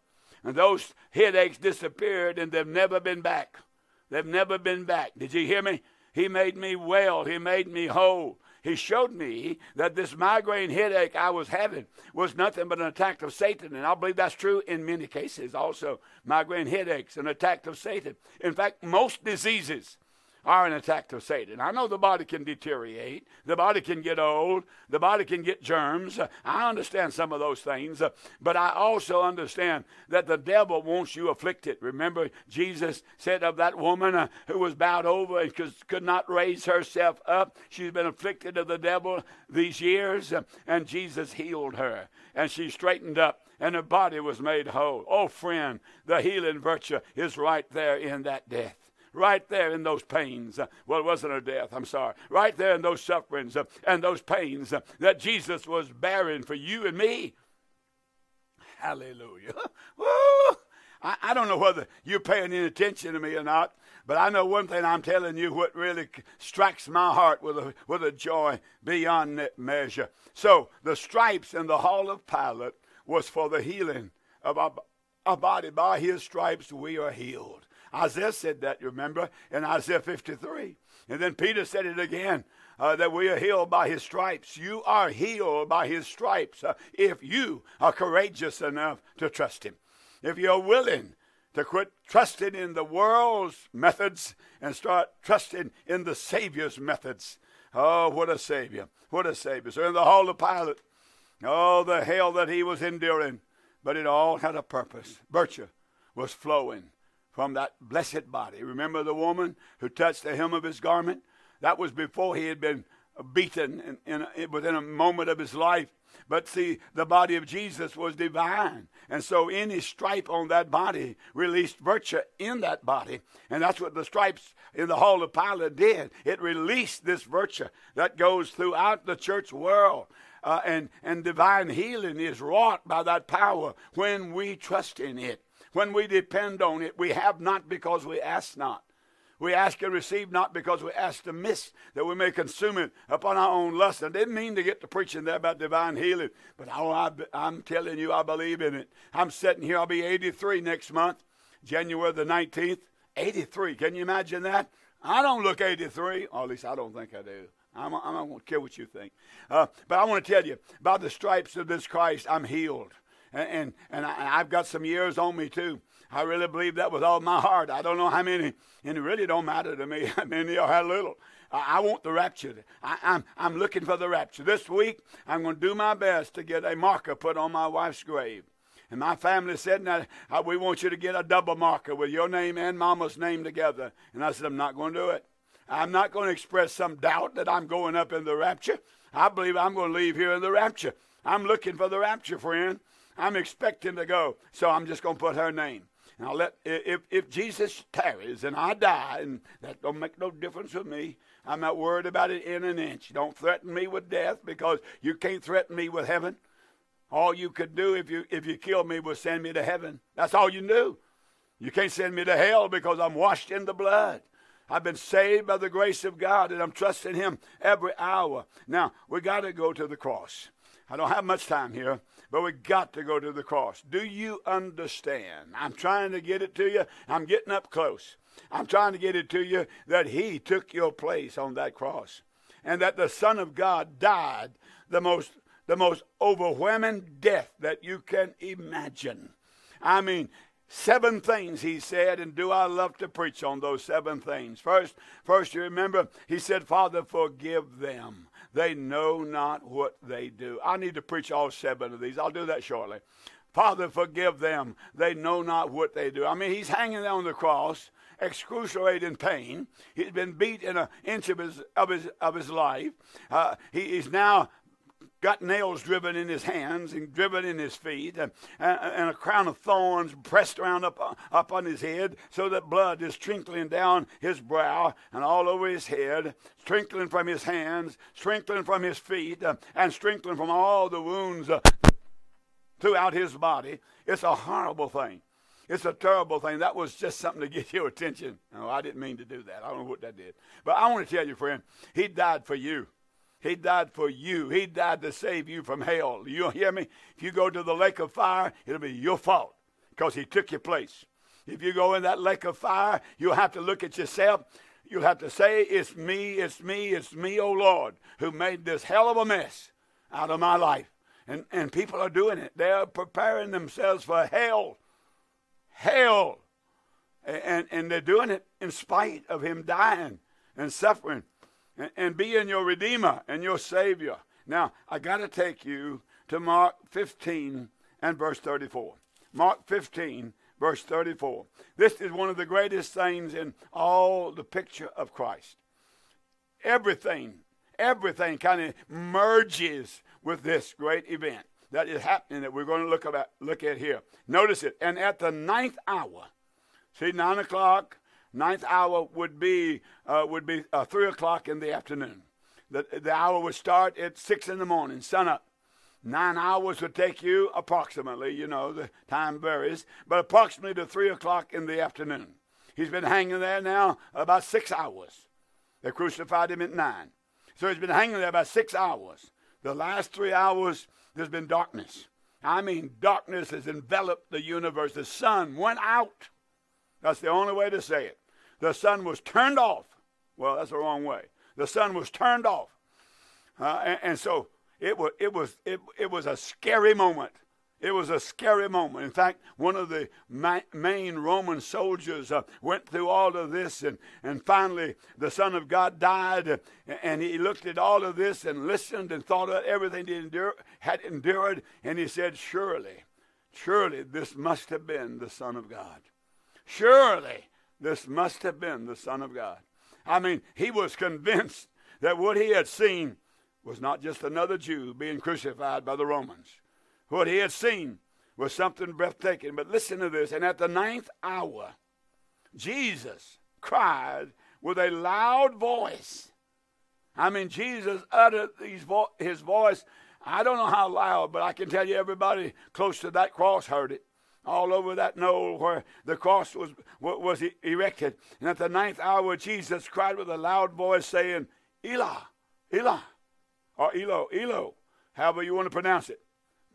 And those headaches disappeared, and they've never been back. They've never been back. Did you hear me? He made me well. He made me whole. He showed me that this migraine headache I was having was nothing but an attack of Satan. And I believe that's true in many cases also. Migraine headaches, an attack of Satan. In fact, most diseases are an attack of Satan. I know the body can deteriorate. The body can get old. The body can get germs. I understand some of those things. But I also understand that the devil wants you afflicted. Remember, Jesus said of that woman uh, who was bowed over and could, could not raise herself up. She's been afflicted of the devil these years. Uh, and Jesus healed her. And she straightened up. And her body was made whole. Oh, friend, the healing virtue is right there in that death. Right there in those pains. Uh, well, it wasn't a death, I'm sorry. Right there in those sufferings uh, and those pains uh, that Jesus was bearing for you and me. Hallelujah. Woo! I, I don't know whether you're paying any attention to me or not, but I know one thing I'm telling you what really strikes my heart with a, with a joy beyond measure. So the stripes in the hall of Pilate was for the healing of our, our body. By his stripes we are healed. Isaiah said that, you remember, in Isaiah fifty-three. And then Peter said it again, uh, that we are healed by his stripes. You are healed by his stripes uh, if you are courageous enough to trust him. If you're willing to quit trusting in the world's methods and start trusting in the Savior's methods. Oh, what a Savior. What a Savior. So in the hall of Pilate, oh, the hell that he was enduring, but it all had a purpose. Virtue was flowing from that blessed body. Remember the woman who touched the hem of his garment? That was before he had been beaten in, in, within a moment of his life. But see, the body of Jesus was divine. And so any stripe on that body released virtue in that body. And that's what the stripes in the hall of Pilate did. It released this virtue that goes throughout the church world. Uh, and, and divine healing is wrought by that power when we trust in it. When we depend on it, we have not because we ask not. We ask and receive not because we ask amiss, that we may consume it upon our own lust. I didn't mean to get to preaching there about divine healing, but oh, I, I'm telling you, I believe in it. I'm sitting here, I'll be eighty-three next month, January the nineteenth. eighty-three, can you imagine that? I don't look eighty-three, or at least I don't think I do. I'm, I don't care what you think. Uh, but I want to tell you, by the stripes of this Christ, I'm healed. And, and, and I, I've got some years on me, too. I really believe that with all my heart. I don't know how many, and it really don't matter to me how many or how little. I, I want the rapture. I, I'm, I'm looking for the rapture. This week, I'm going to do my best to get a marker put on my wife's grave. And my family said, now, uh, we want you to get a double marker with your name and Mama's name together. And I said, I'm not going to do it. I'm not going to express some doubt that I'm going up in the rapture. I believe I'm going to leave here in the rapture. I'm looking for the rapture, friend. I'm expecting to go. So I'm just going to put her name. And I'll let, if, if Jesus tarries and I die, and that don't make no difference with me, I'm not worried about it in an inch. Don't threaten me with death, because you can't threaten me with heaven. All you could do if you if you killed me was send me to heaven. That's all you do. You can't send me to hell because I'm washed in the blood. I've been saved by the grace of God, and I'm trusting him every hour. Now, we got to go to the cross. I don't have much time here, but we got to go to the cross. Do you understand? I'm trying to get it to you. I'm getting up close. I'm trying to get it to you that he took your place on that cross, and that the Son of God died the most, the most overwhelming death that you can imagine. I mean, seven things he said, and do I love to preach on those seven things. First, first you remember, he said, Father, forgive them. They know not what they do. I need to preach all seven of these. I'll do that shortly. Father, forgive them. They know not what they do. I mean, he's hanging on the cross, excruciating pain. He's been beat in an inch of his, of his, of his life. Uh, he is now got nails driven in his hands and driven in his feet, and, and a crown of thorns pressed around up, up on his head, so that blood is trickling down his brow and all over his head, trickling from his hands, trickling from his feet, uh, and trickling from all the wounds uh, throughout his body. It's a horrible thing. It's a terrible thing. That was just something to get your attention. No, I didn't mean to do that. I don't know what that did. But I want to tell you, friend, he died for you. He died for you. He died to save you from hell. You hear me? If you go to the lake of fire, it'll be your fault. because he took your place. If you go in that lake of fire, you'll have to look at yourself. You'll have to say, it's me, it's me, it's me, oh Lord, who made this hell of a mess out of my life. And, and people are doing it. They're preparing themselves for hell. Hell. And, and they're doing it in spite of him dying and suffering and, and being your Redeemer and your Savior. Now, I got to take you to Mark fifteen and verse thirty-four. Mark fifteen, verse thirty-four. This is one of the greatest things in all the picture of Christ. Everything, everything kind of merges with this great event that is happening that we're going to look about, look at here. Notice it. And at the ninth hour, see, nine o'clock, ninth hour would be uh, would be uh, three o'clock in the afternoon. The, the hour would start at six in the morning, sun up. Nine hours would take you approximately, you know, the time varies, but approximately to three o'clock in the afternoon. He's been hanging there now about six hours. They crucified him at nine. So he's been hanging there about six hours. The last three hours, there's been darkness. I mean, darkness has enveloped the universe. The sun went out. That's the only way to say it. The sun was turned off. Well, that's the wrong way. The sun was turned off. Uh, and, and so it was, it, was, it, it was a scary moment. It was a scary moment. In fact, one of the ma- main Roman soldiers uh, went through all of this, and, and finally the Son of God died, uh, and he looked at all of this and listened and thought of everything he endure, had endured, and he said, surely, surely this must have been the Son of God. Surely this must have been the Son of God. I mean, he was convinced that what he had seen was not just another Jew being crucified by the Romans. What he had seen was something breathtaking. But listen to this. And at the ninth hour, Jesus cried with a loud voice. I mean, Jesus uttered these vo- his voice. I don't know how loud, but I can tell you everybody close to that cross heard it. All over that knoll where the cross was, was erected. And at the ninth hour, Jesus cried with a loud voice saying, Eli, Eli, or Elo, Elo, however you want to pronounce it.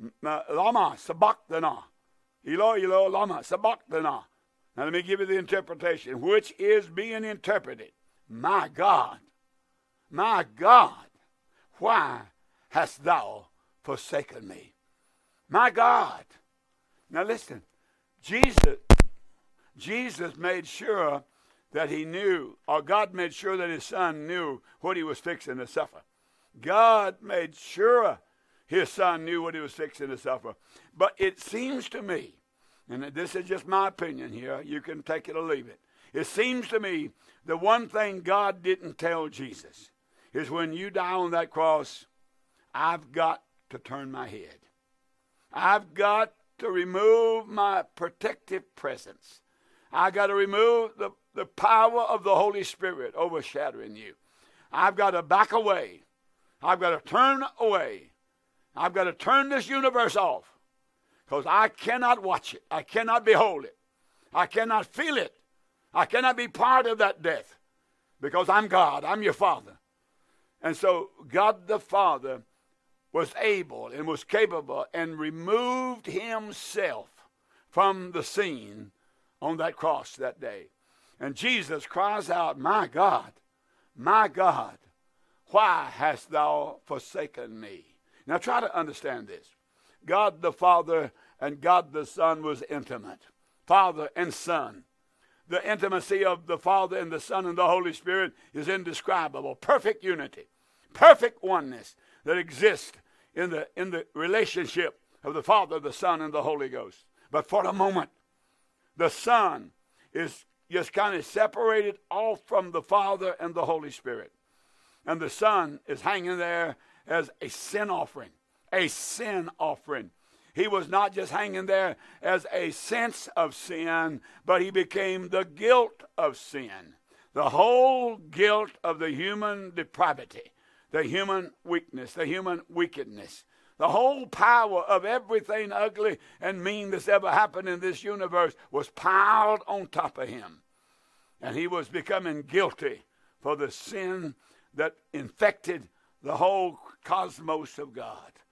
Lama sabachthani. Elo, Elo, lama sabachthani. Now let me give you the interpretation, which is being interpreted. My God, my God, why hast thou forsaken me? My God. Now listen, Jesus, Jesus made sure that he knew, or God made sure that his son knew what he was fixing to suffer. God made sure his son knew what he was fixing to suffer. But it seems to me, and this is just my opinion here, you can take it or leave it. It seems to me the one thing God didn't tell Jesus is when you die on that cross, I've got to turn my head. I've got to remove my protective presence. I've got to remove the, the power of the Holy Spirit overshadowing you. I've got to back away. I've got to turn away. I've got to turn this universe off because I cannot watch it. I cannot behold it. I cannot feel it. I cannot be part of that death because I'm God. I'm your Father. And so God the Father was able and was capable and removed himself from the scene on that cross that day. And Jesus cries out, my God, my God, why hast thou forsaken me? Now try to understand this. God the Father and God the Son was intimate. Father and Son. The intimacy of the Father and the Son and the Holy Spirit is indescribable. Perfect unity. Perfect oneness that exists in the, in the relationship of the Father, the Son, and the Holy Ghost. But for a moment, the Son is just kind of separated off from the Father and the Holy Spirit. And the Son is hanging there as a sin offering, a sin offering. He was not just hanging there as a sense of sin, but he became the guilt of sin. The whole guilt of the human depravity, the human weakness, the human wickedness, the whole power of everything ugly and mean that's ever happened in this universe was piled on top of him. And he was becoming guilty for the sin that infected the whole cosmos of God.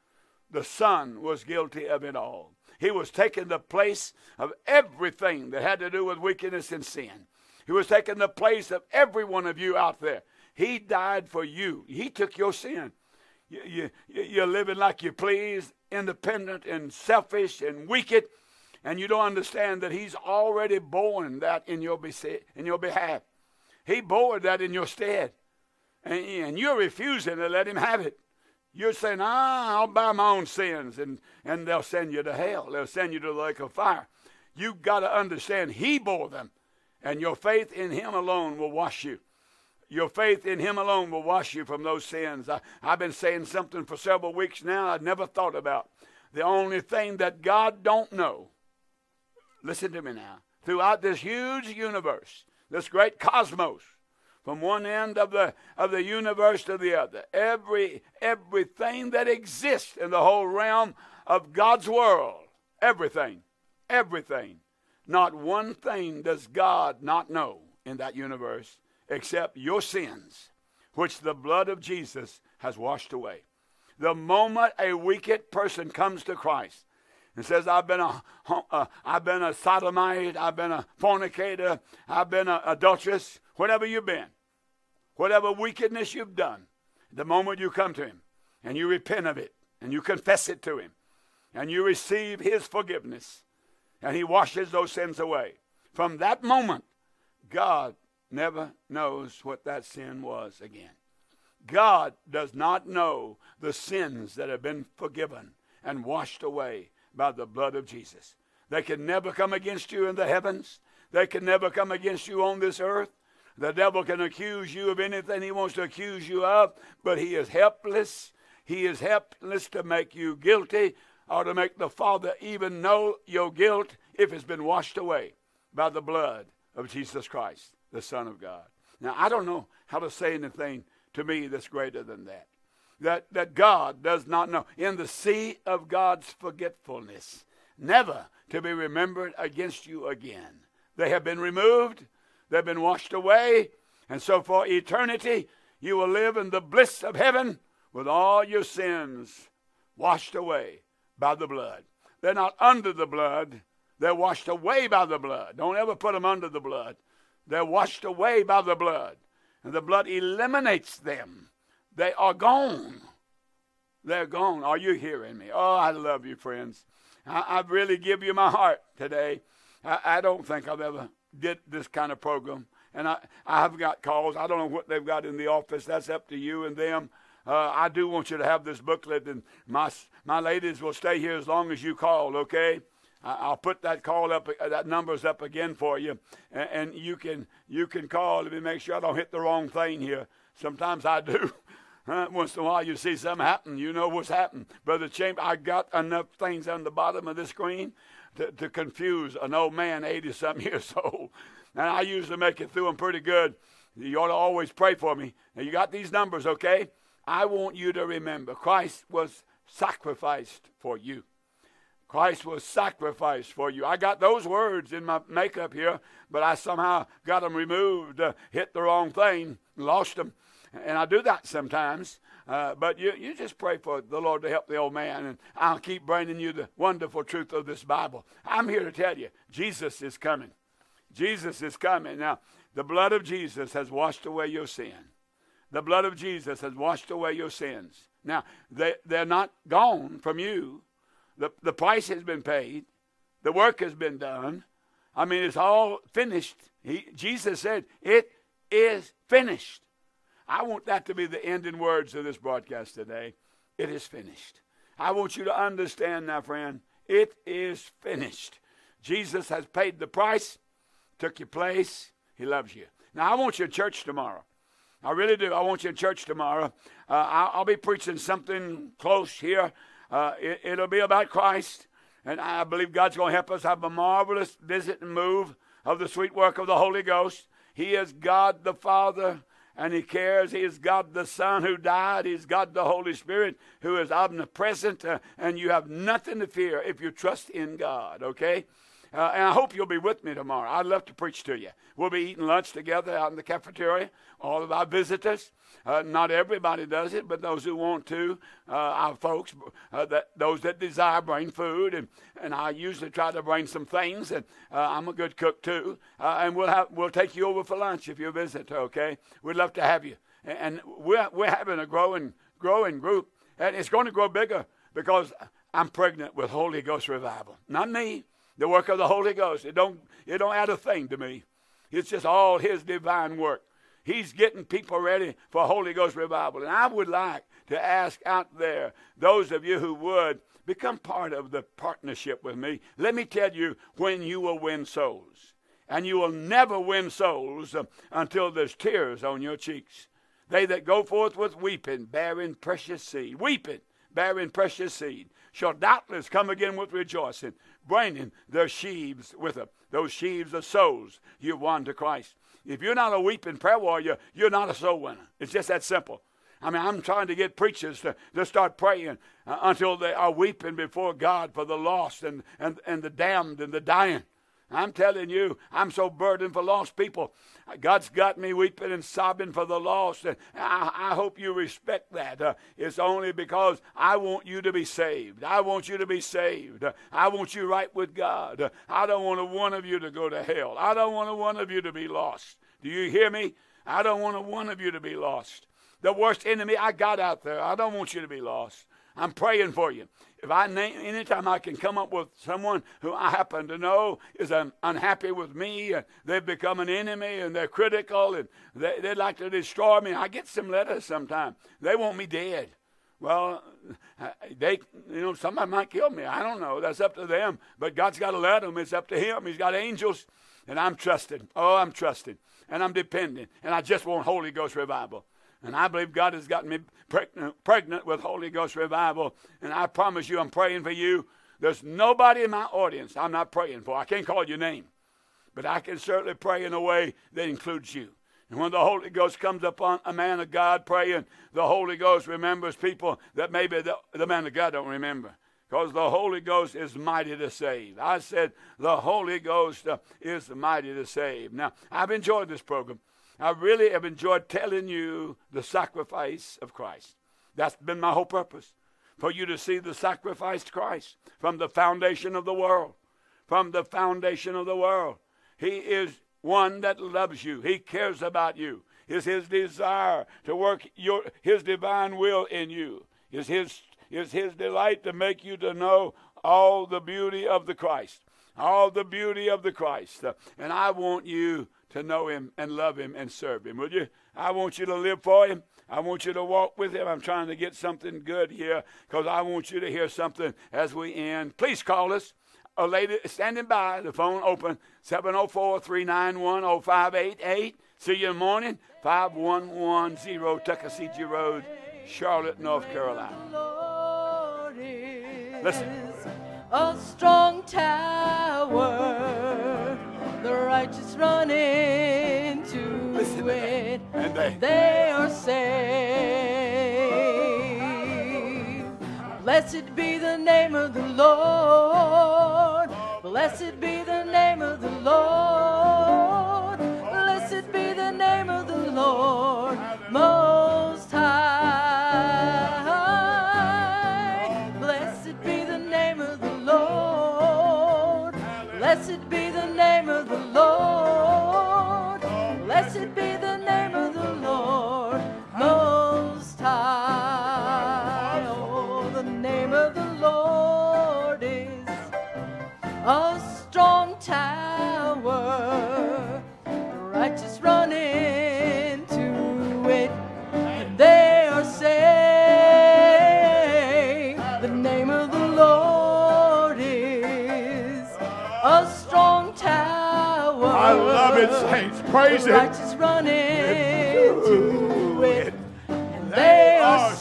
the Son was guilty of it all. He was taking the place of everything that had to do with wickedness and sin. He was taking the place of every one of you out there. He died for you. He took your sin. You, you, you're living like you please, independent and selfish and wicked, and you don't understand that he's already borne that in your, in your behalf. He bore that in your stead, and, and you're refusing to let him have it. You're saying, ah, I'll bear my own sins, and, and they'll send you to hell. They'll send you to the lake of fire. You've got to understand he bore them, and your faith in him alone will wash you. Your faith in him alone will wash you from those sins. I, I've been saying something for several weeks now I'd never thought about. The only thing that God don't know, listen to me now, throughout this huge universe, this great cosmos, from one end of the of the universe to the other, every everything that exists in the whole realm of God's world, everything, everything, not one thing does God not know in that universe except your sins, which the blood of Jesus has washed away. The moment a wicked person comes to Christ and says, I've been a, uh, I've been a sodomite, I've been a fornicator, I've been an adulteress, whatever you've been, whatever wickedness you've done, the moment you come to him and you repent of it and you confess it to him and you receive his forgiveness and he washes those sins away, from that moment, God never knows what that sin was again. God does not know the sins that have been forgiven and washed away by the blood of Jesus. They can never come against you in the heavens. They can never come against you on this earth. The devil can accuse you of anything he wants to accuse you of, but he is helpless. He is helpless to make you guilty or to make the Father even know your guilt if it's been washed away by the blood of Jesus Christ, the Son of God. Now, I don't know how to say anything to me that's greater than that. That, that God does not know. In the sea of God's forgetfulness, never to be remembered against you again. They have been removed. They've been washed away. And so for eternity, you will live in the bliss of heaven with all your sins washed away by the blood. They're not under the blood. They're washed away by the blood. Don't ever put them under the blood. They're washed away by the blood. And the blood eliminates them. They are gone. They're gone. Are you hearing me? Oh, I love you, friends. I, I really give you my heart today. I, I don't think I've ever did this kind of program. And I, I have got calls. I don't know what they've got in the office. That's up to you and them. Uh, I do want you to have this booklet, and my my ladies will stay here as long as you call, okay? I'll put that call up, that number's up again for you, and, and you can you can call. Let me make sure I don't hit the wrong thing here. Sometimes I do. Huh? Once in a while you see something happen, you know what's happened. Brother Chamber, I got enough things on the bottom of the screen to, to confuse an old man, eighty-something years old. And I usually make it through them pretty good. You ought to always pray for me. Now, you got these numbers, okay? I want you to remember, Christ was sacrificed for you. Christ was sacrificed for you. I got those words in my makeup here, but I somehow got them removed, uh, hit the wrong thing, lost them. And I do that sometimes. Uh, but you, you just pray for the Lord to help the old man, and I'll keep bringing you the wonderful truth of this Bible. I'm here to tell you, Jesus is coming. Jesus is coming. Now, the blood of Jesus has washed away your sin. The blood of Jesus has washed away your sins. Now, they, they're not gone from you. The, the price has been paid. The work has been done. I mean, it's all finished. He, Jesus said, it is finished. I want that to be the ending words of this broadcast today. It is finished. I want you to understand now, friend, it is finished. Jesus has paid the price, took your place. He loves you. Now, I want you in church tomorrow. I really do. I want you in church tomorrow. Uh, I'll, I'll be preaching something close here. Uh, it, it'll be about Christ, and I believe God's going to help us have a marvelous visit and move of the sweet work of the Holy Ghost. He is God the Father, and he cares. He is God the Son who died. He is God the Holy Spirit who is omnipresent, uh, and you have nothing to fear if you trust in God, okay? Uh, and I hope you'll be with me tomorrow. I'd love to preach to you. We'll be eating lunch together out in the cafeteria, all of our visitors. Uh, not everybody does it, but those who want to, uh, our folks, uh, that those that desire bring food, and, and I usually try to bring some things, and uh, I'm a good cook too, uh, and we'll have we'll take you over for lunch if you're a visitor, okay? We'd love to have you, and, and we're we're having a growing growing group, and it's going to grow bigger because I'm pregnant with Holy Ghost revival. Not me, the work of the Holy Ghost. It don't it don't add a thing to me. It's just all His divine work. He's getting people ready for Holy Ghost revival. And I would like to ask out there, those of you who would, become part of the partnership with me. Let me tell you when you will win souls. And you will never win souls uh, until there's tears on your cheeks. They that go forth with weeping, bearing precious seed. Weeping, bearing precious seed, shall doubtless come again with rejoicing, bringing their sheaves with them. Those sheaves of souls you've won to Christ. If you're not a weeping prayer warrior, you're not a soul winner. It's just that simple. I mean, I'm trying to get preachers to, to start praying uh, until they are weeping before God for the lost and, and, and the damned and the dying. I'm telling you, I'm so burdened for lost people. God's got me weeping and sobbing for the lost, and I, I hope you respect that. Uh, it's only because I want you to be saved. I want you to be saved. Uh, I want you right with God. Uh, I don't want a one of you to go to hell. I don't want a one of you to be lost. Do you hear me? I don't want a one of you to be lost. The worst enemy I got out there, I don't want you to be lost. I'm praying for you. If I name, anytime I can come up with someone who I happen to know is um, unhappy with me, and they've become an enemy, and they're critical, and they, they'd like to destroy me. I get some letters sometimes. They want me dead. Well, they, you know, somebody might kill me. I don't know. That's up to them. But God's got to let them. It's up to Him. He's got angels, and I'm trusting. Oh, I'm trusting, and I'm dependent, and I just want Holy Ghost revival. And I believe God has gotten me pregnant, pregnant with Holy Ghost revival. And I promise you, I'm praying for you. There's nobody in my audience I'm not praying for. I can't call your name. But I can certainly pray in a way that includes you. And when the Holy Ghost comes upon a man of God praying, the Holy Ghost remembers people that maybe the, the man of God don't remember. Because the Holy Ghost is mighty to save. I said the Holy Ghost uh, is mighty to save. Now, I've enjoyed this program. I really have enjoyed telling you the sacrifice of Christ. That's been my whole purpose, for you to see the sacrificed Christ from the foundation of the world. From the foundation of the world. He is one that loves you. He cares about you. It's His desire to work your, His divine will in you. It's His, it's His delight to make you to know all the beauty of the Christ. All the beauty of the Christ. Uh, and I want you to know Him and love Him and serve Him, will you? I want you to live for Him. I want you to walk with Him. I'm trying to get something good here because I want you to hear something as we end. Please call us. A lady standing by, the phone open, seven oh four, three nine one, oh five eight eight. See you in the morning, five one one zero Tuckasegee Road, Charlotte, North Carolina. Listen. A strong tower, the righteous run into Listen it, and they, they are saved. Blessed be the name of the Lord, blessed be the name of the Lord, blessed be the name of the Lord Most High. Blessed be the name of the Lord, blessed be the name of the Lord, blessed be the name of the Lord Most High. Oh, the name of the Lord is a strong tower, the righteous run into it, and they are saved. The name of the Lord is a strong tower. I love it, saints. Praise The Him. righteous run into it, and they are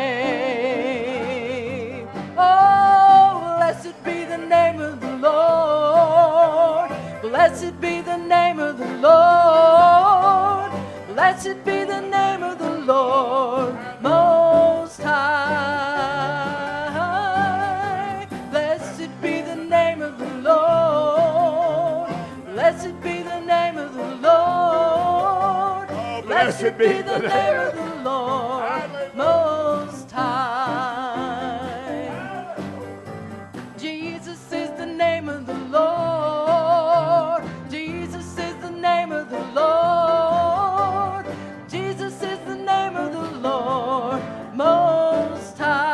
saved. Oh, blessed be the name of the Lord. Blessed be the name of the Lord. Blessed be the name of the Lord Most High. Blessed be the name of the Lord. Blessed be the name of the Lord Most High. Jesus is the name of the Lord. Jesus is the name of the Lord. Jesus is the name of the Lord Most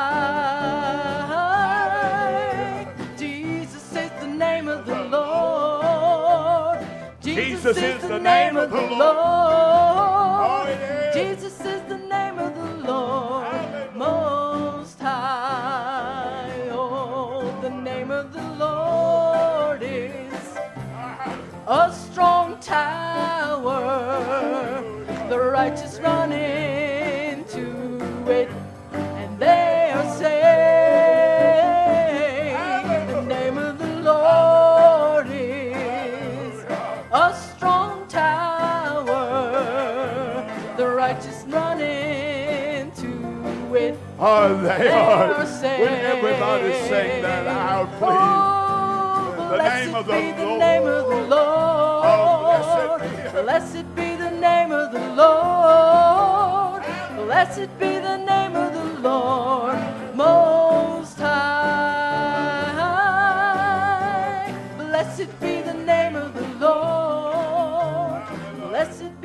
High. Jesus is the name of the Lord. Jesus is the name of the Lord. Oh, yeah. Jesus is the name of the Lord Most High. Oh, the name of the Lord is a strong tower. The righteous run into it, and they are saved. The name of the Lord is a strong tower. The righteous run into it. Oh, they, They are. are saved. Will everybody sing that out, please? Oh, The blessed name of the be the Lord. name of the Lord. Oh, blessed be- Blessed be the name of the Lord. Blessed be the name of the Lord Most High. Blessed be the name of the Lord. Blessed